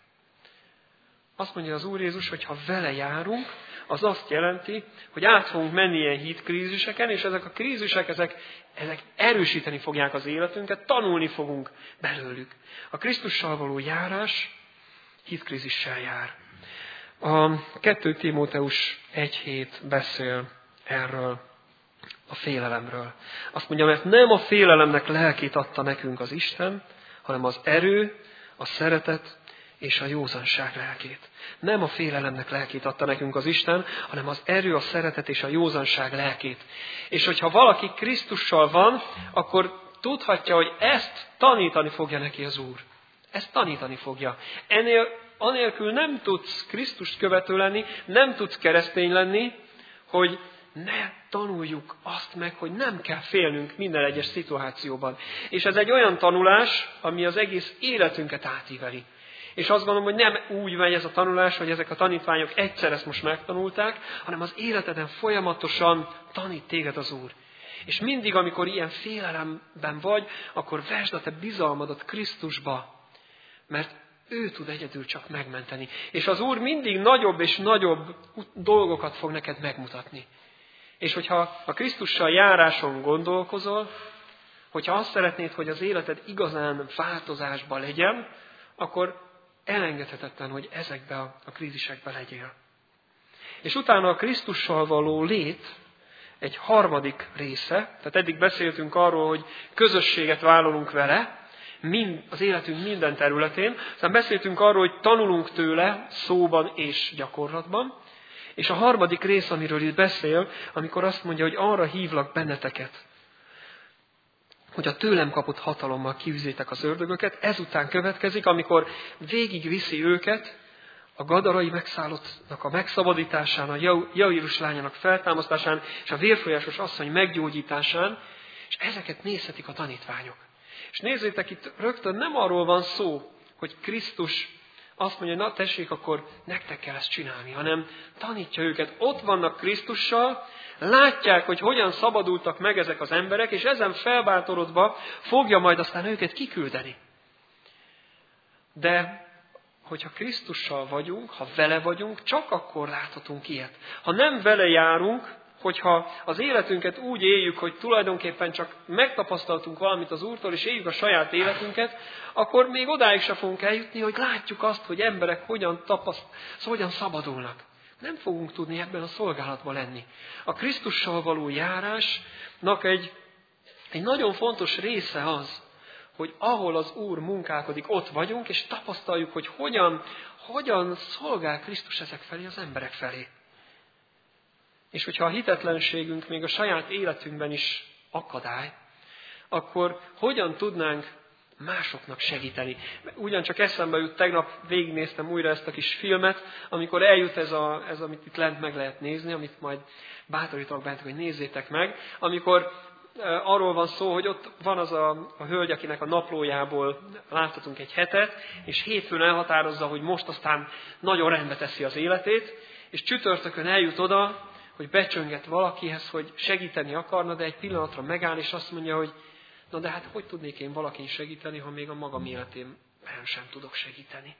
Azt mondja az Úr Jézus, hogy ha vele járunk, az azt jelenti, hogy át fogunk menni ilyen hitkríziseken, és ezek a krízisek, ezek erősíteni fogják az életünket, tanulni fogunk belőlük. A Krisztussal való járás hitkrízissel jár. A 2 Timóteus 1.7 beszél erről a félelemről. Azt mondja, mert nem a félelemnek lelkét adta nekünk az Isten, hanem az erő, a szeretet és a józanság lelkét. Nem a félelemnek lelkét adta nekünk az Isten, hanem az erő, a szeretet és a józanság lelkét. És hogyha valaki Krisztussal van, akkor tudhatja, hogy ezt tanítani fogja neki az Úr. Ezt tanítani fogja. Anélkül nem tudsz Krisztust követő lenni, nem tudsz keresztény lenni, hogy ne tanuljuk azt meg, hogy nem kell félnünk minden egyes szituációban. És ez egy olyan tanulás, ami az egész életünket átíveli. És azt gondolom, hogy nem úgy megy ez a tanulás, hogy ezek a tanítványok egyszer ezt most megtanulták, hanem az életeden folyamatosan tanít téged az Úr. És mindig, amikor ilyen félelemben vagy, akkor vesd a te bizalmadat Krisztusba, mert ő tud egyedül csak megmenteni. És az Úr mindig nagyobb és nagyobb dolgokat fog neked megmutatni. És hogyha a Krisztussal járáson gondolkozol, hogyha azt szeretnéd, hogy az életed igazán változásba legyen, akkor elengedhetetlen, hogy ezekbe a krízisekbe legyél. És utána a Krisztussal való lét egy harmadik része, tehát eddig beszéltünk arról, hogy közösséget vállalunk vele, az életünk minden területén, aztán beszéltünk arról, hogy tanulunk tőle szóban és gyakorlatban, és a harmadik rész, amiről itt beszél, amikor azt mondja, hogy arra hívlak benneteket, hogy a tőlem kapott hatalommal kiűzzétek az ördögöket, ezután következik, amikor végigviszi őket a gadarai megszállottnak a megszabadításán, a Jairus lányának feltámasztásán, és a vérfolyásos asszony meggyógyításán, és ezeket nézhetik a tanítványok. És nézzétek, itt rögtön nem arról van szó, hogy Krisztus azt mondja, na tessék, akkor nektek kell ezt csinálni, hanem tanítja őket. Ott vannak Krisztussal, látják, hogy hogyan szabadultak meg ezek az emberek, és ezen felbátorodva fogja majd aztán őket kiküldeni. De hogyha Krisztussal vagyunk, ha vele vagyunk, csak akkor láthatunk ilyet. Ha nem vele járunk, hogyha az életünket úgy éljük, hogy tulajdonképpen csak megtapasztaltunk valamit az Úrtól, és éljük a saját életünket, akkor még odáig se fogunk eljutni, hogy látjuk azt, hogy emberek hogyan szabadulnak. Nem fogunk tudni ebben a szolgálatban lenni. A Krisztussal való járásnak egy nagyon fontos része az, hogy ahol az Úr munkálkodik, ott vagyunk, és tapasztaljuk, hogy hogyan szolgál Krisztus ezek felé, az emberek felé. És hogyha a hitetlenségünk még a saját életünkben is akadály, akkor hogyan tudnánk másoknak segíteni. Ugyancsak eszembe jut, tegnap végignéztem újra ezt a kis filmet, amikor eljut ez, amit itt lent meg lehet nézni, amit majd bátorítok benneteket, hogy nézzétek meg, amikor arról van szó, hogy ott van az a hölgy, akinek a naplójából láthatunk egy hetet, és hétfőn elhatározza, hogy most aztán nagyon rendbe teszi az életét, és csütörtökön eljut oda, hogy becsönget valakihez, hogy segíteni akarna, de egy pillanatra megáll, és azt mondja, hogy na de hát hogy tudnék én valakin segíteni, ha még a magam életében sem tudok segíteni.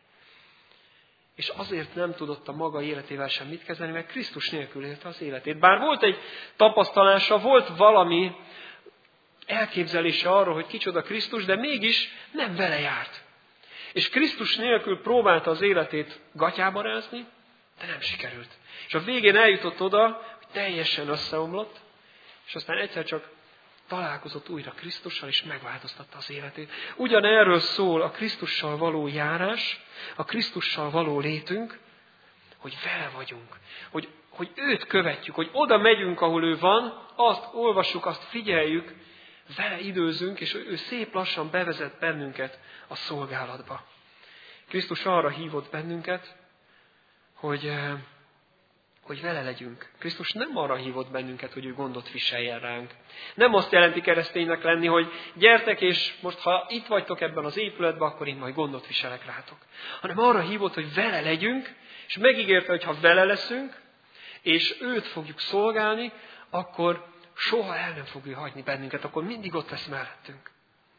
És azért nem tudott a maga életével sem mit kezdeni, mert Krisztus nélkül élte az életét. Bár volt egy tapasztalása, volt valami elképzelése arról, hogy kicsoda Krisztus, de mégis nem vele járt. És Krisztus nélkül próbálta az életét gatyába rázni, de nem sikerült. És a végén eljutott oda, hogy teljesen összeomlott, és aztán egyszer csak találkozott újra Krisztussal, és megváltoztatta az életét. Ugyanerről szól a Krisztussal való járás, a Krisztussal való létünk, hogy vele vagyunk, hogy őt követjük, hogy oda megyünk, ahol ő van, azt olvassuk, azt figyeljük, vele időzünk, és ő szép lassan bevezet bennünket a szolgálatba. Krisztus arra hívott bennünket, hogy vele legyünk. Krisztus nem arra hívott bennünket, hogy ő gondot viseljen ránk. Nem azt jelenti kereszténynek lenni, hogy gyertek, és most ha itt vagytok ebben az épületben, akkor én majd gondot viselek rátok. Hanem arra hívott, hogy vele legyünk, és megígérte, hogy ha vele leszünk, és őt fogjuk szolgálni, akkor soha el nem fogja hagyni bennünket, akkor mindig ott lesz mellettünk.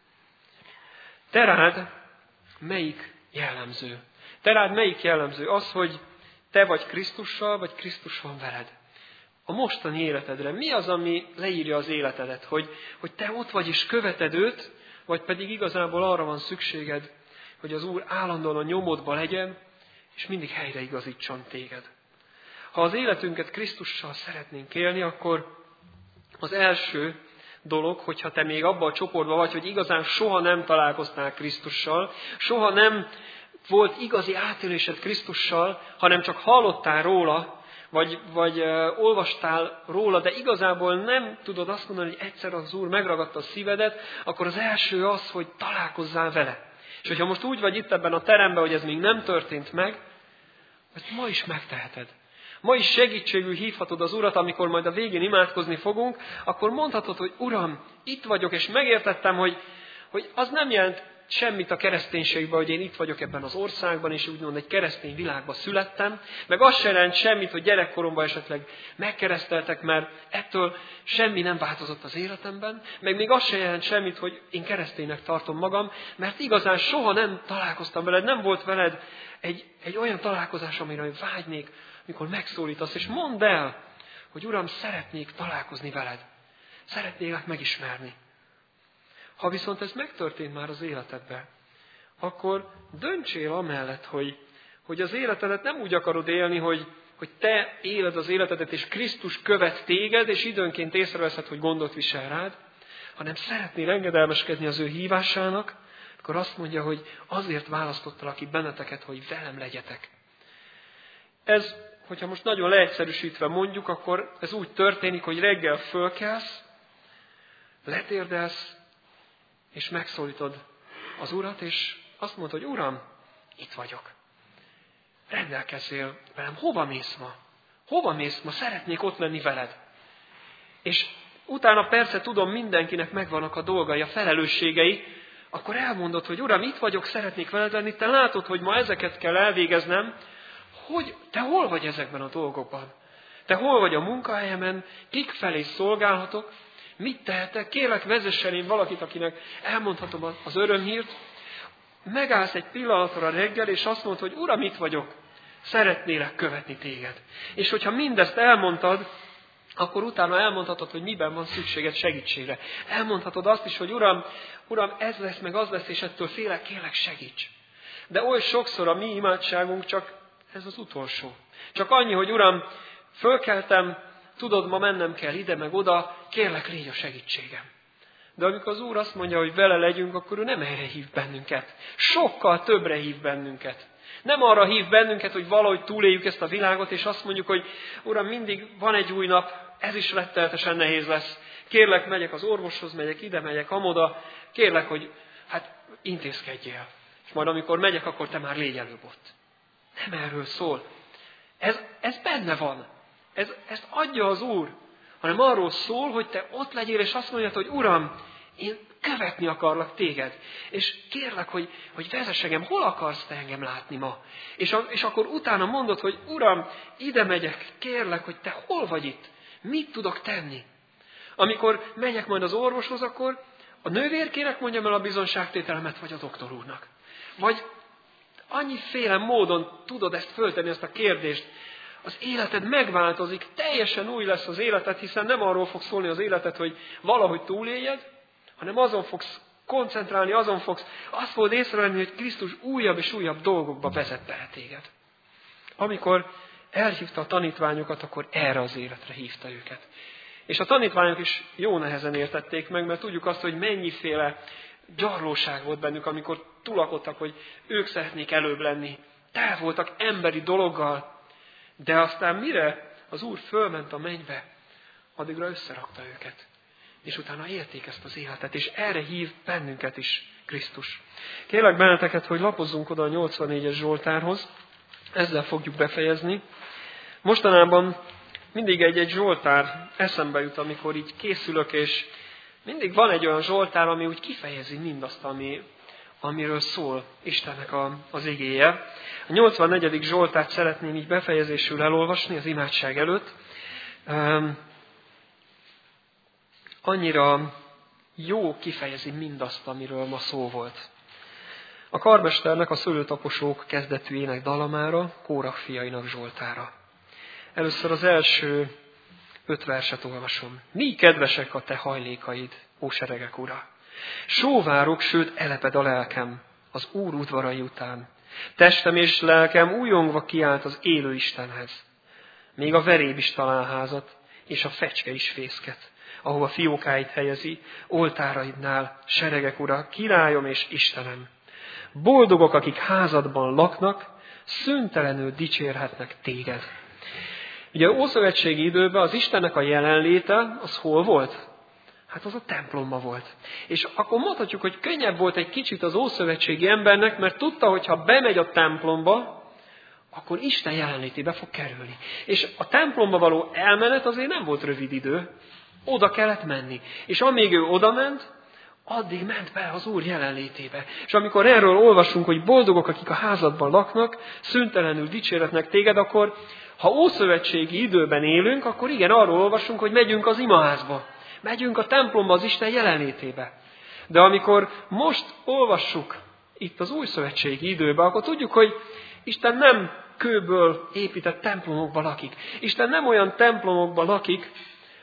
Te rád melyik jellemző? Te rád melyik jellemző? Az, hogy te vagy Krisztussal, vagy Krisztus van veled. A mostani életedre mi az, ami leírja az életedet? Hogy te ott vagy és követed őt, vagy pedig igazából arra van szükséged, hogy az Úr állandóan a nyomodba legyen, és mindig helyreigazítson téged. Ha az életünket Krisztussal szeretnénk élni, akkor az első dolog, hogyha te még abban a csoportban vagy, hogy igazán soha nem találkoztál Krisztussal, soha nem volt igazi átélésed Krisztussal, hanem csak hallottál róla, vagy olvastál róla, de igazából nem tudod azt mondani, hogy egyszer az Úr megragadta a szívedet, akkor az első az, hogy találkozzál vele. És hogyha most úgy vagy itt ebben a teremben, hogy ez még nem történt meg, ezt ma is megteheted. Ma is segítségül hívhatod az Urat, amikor majd a végén imádkozni fogunk, akkor mondhatod, hogy Uram, itt vagyok, és megértettem, hogy az nem jelent semmit a kereszténységben, hogy én itt vagyok ebben az országban, és úgymond egy keresztény világban születtem, meg az sem jelent semmit, hogy gyerekkoromban esetleg megkereszteltek, mert ettől semmi nem változott az életemben, meg még az sem jelent semmit, hogy én kereszténynek tartom magam, mert igazán soha nem találkoztam veled, nem volt veled egy olyan találkozás, amire vágynék, amikor megszólítasz, és mondd el, hogy Uram, szeretnék találkozni veled, szeretnélek megismerni. Ha viszont ez megtörtént már az életedben, akkor döntsél amellett, hogy az életedet nem úgy akarod élni, hogy te éled az életedet, és Krisztus követ téged, és időnként észreveszed, hogy gondot visel rád, hanem szeretnél engedelmeskedni az ő hívásának, akkor azt mondja, hogy azért választottalak ki benneteket, hogy velem legyetek. Ez, hogyha most nagyon leegyszerűsítve mondjuk, akkor ez úgy történik, hogy reggel fölkelsz, letérdelsz, és megszólítod az Urat, és azt mondod, hogy Uram, itt vagyok. Rendelkezzél velem. Hova mész ma? Hova mész ma? Szeretnék ott lenni veled. És utána persze tudom, mindenkinek megvannak a dolgai, a felelősségei, akkor elmondod, hogy Uram, itt vagyok, szeretnék veled lenni, te látod, hogy ma ezeket kell elvégeznem, hogy te hol vagy ezekben a dolgokban? Te hol vagy a munkahelyemen? Kik felé szolgálhatok? Mit tehetek? Kérlek, vezessen én valakit, akinek elmondhatom az örömhírt. Megállsz egy pillanatra reggel, és azt mondod, hogy Uram, itt vagyok, szeretnélek követni téged. És hogyha mindezt elmondtad, akkor utána elmondhatod, hogy miben van szükséged segítségre. Elmondhatod azt is, hogy Uram, ez lesz, meg az lesz, és ettől félek, kérlek, segíts. De oly sokszor a mi imádságunk csak ez az utolsó. Csak annyi, hogy Uram, fölkeltem, tudod, ma mennem kell ide, meg oda, kérlek, légy a segítségem. De amikor az Úr azt mondja, hogy vele legyünk, akkor ő nem erre hív bennünket. Sokkal többre hív bennünket. Nem arra hív bennünket, hogy valahogy túléljük ezt a világot, és azt mondjuk, hogy Uram, mindig van egy új nap, ez is rettenetesen nehéz lesz. Kérlek, megyek az orvoshoz, megyek ide, megyek amoda. Kérlek, hogy hát intézkedjél. És majd amikor megyek, akkor te már légy előbb ott. Nem erről szól. Ez benne van. Ezt adja az Úr. Hanem arról szól, hogy te ott legyél, és azt mondjad, hogy Uram, én követni akarlak téged. És kérlek, hogy vezess engem, hol akarsz te engem látni ma? És akkor utána mondod, hogy Uram, ide megyek, kérlek, hogy te hol vagy itt? Mit tudok tenni? Amikor megyek majd az orvoshoz, akkor a nővérkének mondjam el a bizonságtételemet, vagy a doktor úrnak. Vagy annyiféle módon tudod ezt föltenni, ezt a kérdést. Az életed megváltozik, teljesen új lesz az életed, hiszen nem arról fog szólni az életed, hogy valahogy túléljed, hanem azon fogsz koncentrálni, azt fogod észrevenni, hogy Krisztus újabb és újabb dolgokba vezet be téged. Amikor elhívta a tanítványokat, akkor erre az életre hívta őket. És a tanítványok is jó nehezen értették meg, mert tudjuk azt, hogy mennyiféle gyarlóság volt bennük, amikor tulakodtak, hogy ők szeretnék előbb lenni. Tele voltak emberi dologgal, de aztán mire az Úr fölment a mennybe, addigra összerakta őket. És utána élték ezt az életet, és erre hív bennünket is Krisztus. Kérlek benneteket, hogy lapozzunk oda a 84-es Zsoltárhoz, ezzel fogjuk befejezni. Mostanában mindig egy Zsoltár eszembe jut, amikor így készülök, és mindig van egy olyan Zsoltár, ami úgy kifejezi mindazt, amiről szól Istennek az igéje. A 84. Zsoltárt szeretném így befejezésül elolvasni az imádság előtt. Annyira jó kifejezi mindazt, amiről ma szó volt. A karmesternek a szőlőtaposók kezdetű ének dalamára, Kórah fiainak Zsoltára. Először az első 5 verset olvasom. Mi kedvesek a te hajlékaid, ó seregek ura! Sóvárok, sőt eleped a lelkem az Úr udvarai után. Testem és lelkem újongva kiált az élő Istenhez. Még a veréb is talál házat, és a fecske is fészket, ahova fiókáit helyezi, oltáraidnál, seregek ura, királyom és Istenem. Boldogok, akik házadban laknak, szüntelenül dicsérhetnek téged. Ugye az ószövetségi időben az Istennek a jelenléte, az hol volt? Hát az a templomban volt. És akkor mondhatjuk, hogy könnyebb volt egy kicsit az ószövetségi embernek, mert tudta, hogy ha bemegy a templomba, akkor Isten jelenlétébe fog kerülni. És a templomba való elmenet azért nem volt rövid idő. Oda kellett menni. És amíg ő oda ment, addig ment be az Úr jelenlétébe. És amikor erről olvasunk, hogy boldogok, akik a házadban laknak, szüntelenül dicséretnek téged, akkor ha ószövetségi időben élünk, akkor igen, arról olvasunk, hogy megyünk az imaházba. Megyünk a templomba az Isten jelenlétébe. De amikor most olvassuk itt az újszövetségi időben, akkor tudjuk, hogy Isten nem kőből épített templomokban lakik. Isten nem olyan templomokban lakik,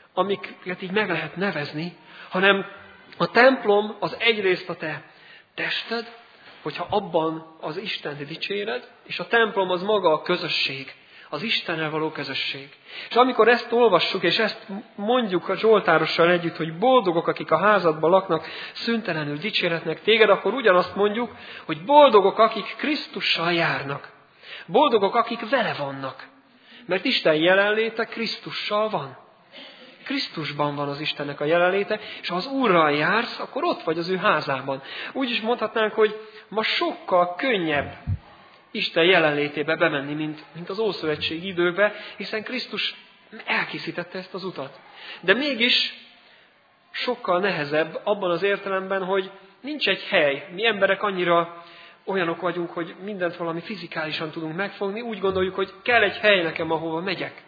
amiket így meg lehet nevezni, hanem a templom az egyrészt a te tested, hogyha abban az Istent dicséred, és a templom az maga a közösség, az Istennel való közösség. És amikor ezt olvassuk, és ezt mondjuk a Zsoltárossal együtt, hogy boldogok, akik a házadban laknak, szüntelenül dicséretnek téged, akkor ugyanazt mondjuk, hogy boldogok, akik Krisztussal járnak. Boldogok, akik vele vannak. Mert Isten jelenléte Krisztussal van. Krisztusban van az Istennek a jelenléte, és ha az Úrral jársz, akkor ott vagy az ő házában. Úgy is mondhatnánk, hogy ma sokkal könnyebb Isten jelenlétébe bemenni, mint az ószövetségi időbe, hiszen Krisztus elkészítette ezt az utat. De mégis sokkal nehezebb abban az értelemben, hogy nincs egy hely. Mi emberek annyira olyanok vagyunk, hogy mindent valami fizikálisan tudunk megfogni, úgy gondoljuk, hogy kell egy hely nekem, ahova megyek.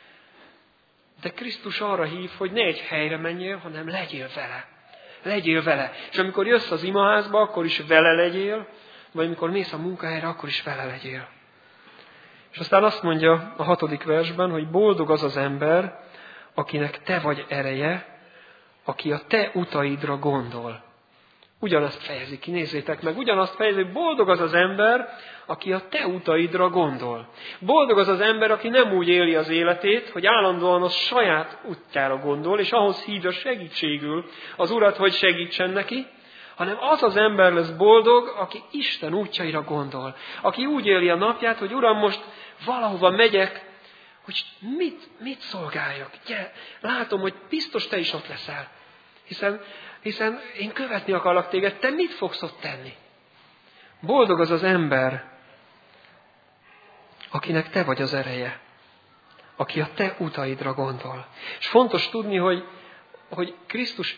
De Krisztus arra hív, hogy ne egy helyre menjél, hanem legyél vele. Legyél vele. És amikor jössz az imaházba, akkor is vele legyél, vagy amikor mész a munkahelyre, akkor is vele legyél. És aztán azt mondja a 6. versben, hogy boldog az az ember, akinek te vagy ereje, aki a te utaidra gondol. Ugyanazt fejezi ki, nézzétek meg, ugyanazt fejezi, hogy boldog az az ember, aki a te utaidra gondol. Boldog az az ember, aki nem úgy éli az életét, hogy állandóan a saját útjára gondol, és ahhoz hívja segítségül az Urat, hogy segítsen neki, hanem az az ember lesz boldog, aki Isten útjaira gondol. Aki úgy éli a napját, hogy Uram, most valahova megyek, hogy mit szolgáljak. Látom, hogy biztos te is ott leszel. Hiszen én követni akarlak téged, te mit fogsz ott tenni? Boldog az az ember, akinek te vagy az ereje, aki a te utaidra gondol. És fontos tudni, hogy Krisztus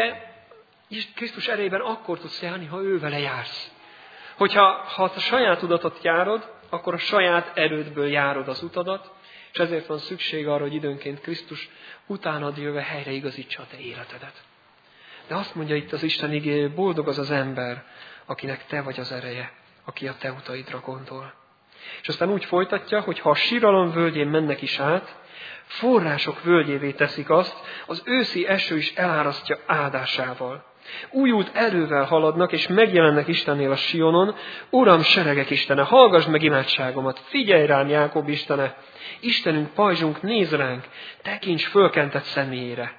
erejében akkor tudsz járni, ha ő vele jársz. Ha a saját tudatot járod, akkor a saját erődből járod az utadat, és ezért van szükség arra, hogy időnként Krisztus utánad jöve helyreigazítsa a te életedet. De azt mondja itt az Isten igéje, boldog az az ember, akinek te vagy az ereje, aki a te utaidra gondol. És aztán úgy folytatja, hogy ha a síralom völgyén mennek is át, források völgyévé teszik azt, az őszi eső is elárasztja áldásával. Újult erővel haladnak, és megjelennek Istennél a Sionon. Uram, seregek Istene, hallgass meg imádságomat, figyelj rám, Jákob Istene! Istenünk, pajzsunk, nézz ránk, tekints fölkentett személyére.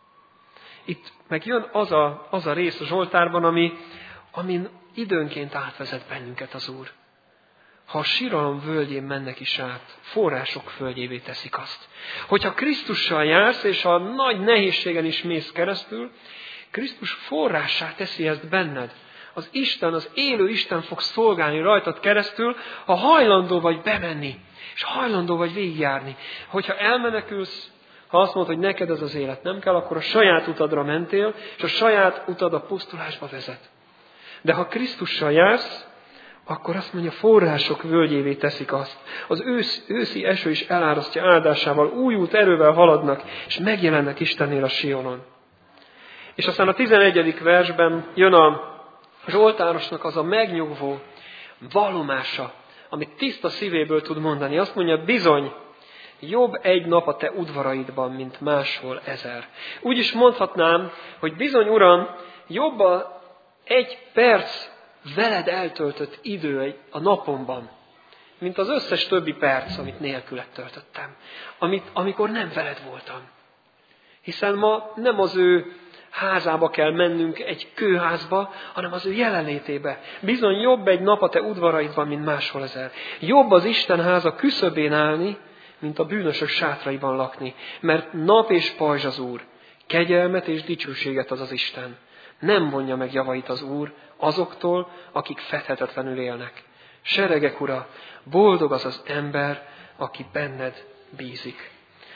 Itt meg jön az a rész a Zsoltárban, amin időnként átvezet bennünket az Úr. Ha a síralom völgyén mennek is át, források völgyévé teszik azt. Hogyha Krisztussal jársz, és a nagy nehézségen is mész keresztül, Krisztus forrássá teszi ezt benned. Az Isten, az élő Isten fog szolgálni rajtad keresztül, ha hajlandó vagy bemenni, és hajlandó vagy végigjárni. Hogyha elmenekülsz, ha azt mondod, hogy neked ez az élet nem kell, akkor a saját utadra mentél, és a saját utad a pusztulásba vezet. De ha Krisztussal jársz, akkor azt mondja, források völgyévé teszik azt. Az őszi eső is elárasztja áldásával, újult erővel haladnak, és megjelennek Istennél a Sionon. És aztán a 11. versben jön a zsoltárosnak az a megnyugvó vallomása, amit tiszta szívéből tud mondani. Azt mondja, bizony, jobb egy nap a te udvaraidban, mint máshol 1000. Úgy is mondhatnám, hogy bizony, Uram, jobb egy perc veled eltöltött idő a napomban, mint az összes többi perc, amit nélküled töltöttem, amikor nem veled voltam. Hiszen ma nem az ő házába kell mennünk, egy kőházba, hanem az ő jelenlétébe. Bizony jobb egy nap a te udvaraidban, mint máshol 1000. Jobb az Isten háza küszöbén állni, mint a bűnösök sátraiban lakni. Mert nap és pajzs az Úr, kegyelmet és dicsőséget az az Isten. Nem vonja meg javait az Úr azoktól, akik fedhetetlenül élnek. Seregek Ura, boldog az az ember, aki benned bízik.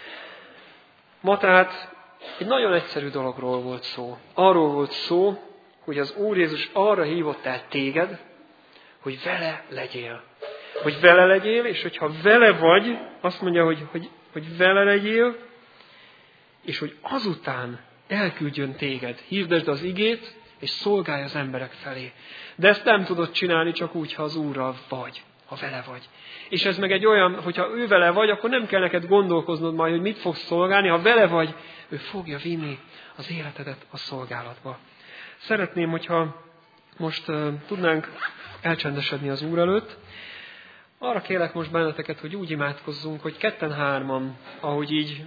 Ma tehát egy nagyon egyszerű dologról volt szó. Arról volt szó, hogy az Úr Jézus arra hívott el téged, hogy vele legyél. Hogy vele legyél, és hogyha vele vagy, azt mondja, hogy vele legyél, és hogy azután elküldjön téged. Hirdesd az igét, és szolgálj az emberek felé. De ezt nem tudod csinálni csak úgy, ha az Úrral vagy, ha vele vagy. És ez meg egy olyan, hogyha ő vele vagy, akkor nem kell neked gondolkoznod majd, hogy mit fogsz szolgálni. Ha vele vagy, ő fogja vinni az életedet a szolgálatba. Szeretném, hogyha most tudnánk elcsendesedni az Úr előtt. Arra kérlek most benneteket, hogy úgy imádkozzunk, hogy 2-3, ahogy így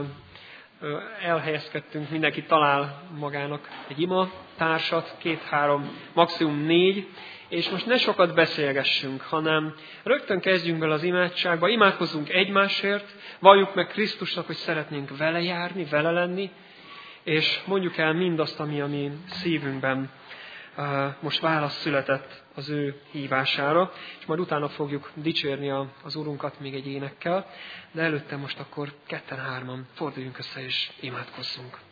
elhelyezkedtünk, mindenki talál magának egy ima társat, 2-3, maximum 4, és most ne sokat beszélgessünk, hanem rögtön kezdjünk bele az imádságba, imádkozzunk egymásért, valljuk meg Krisztusnak, hogy szeretnénk vele járni, vele lenni, és mondjuk el mindazt, ami szívünkben most válasz született az ő hívására, és majd utána fogjuk dicsérni az Urunkat még egy énekkel, de előtte most akkor 2-3 forduljunk össze és imádkozzunk.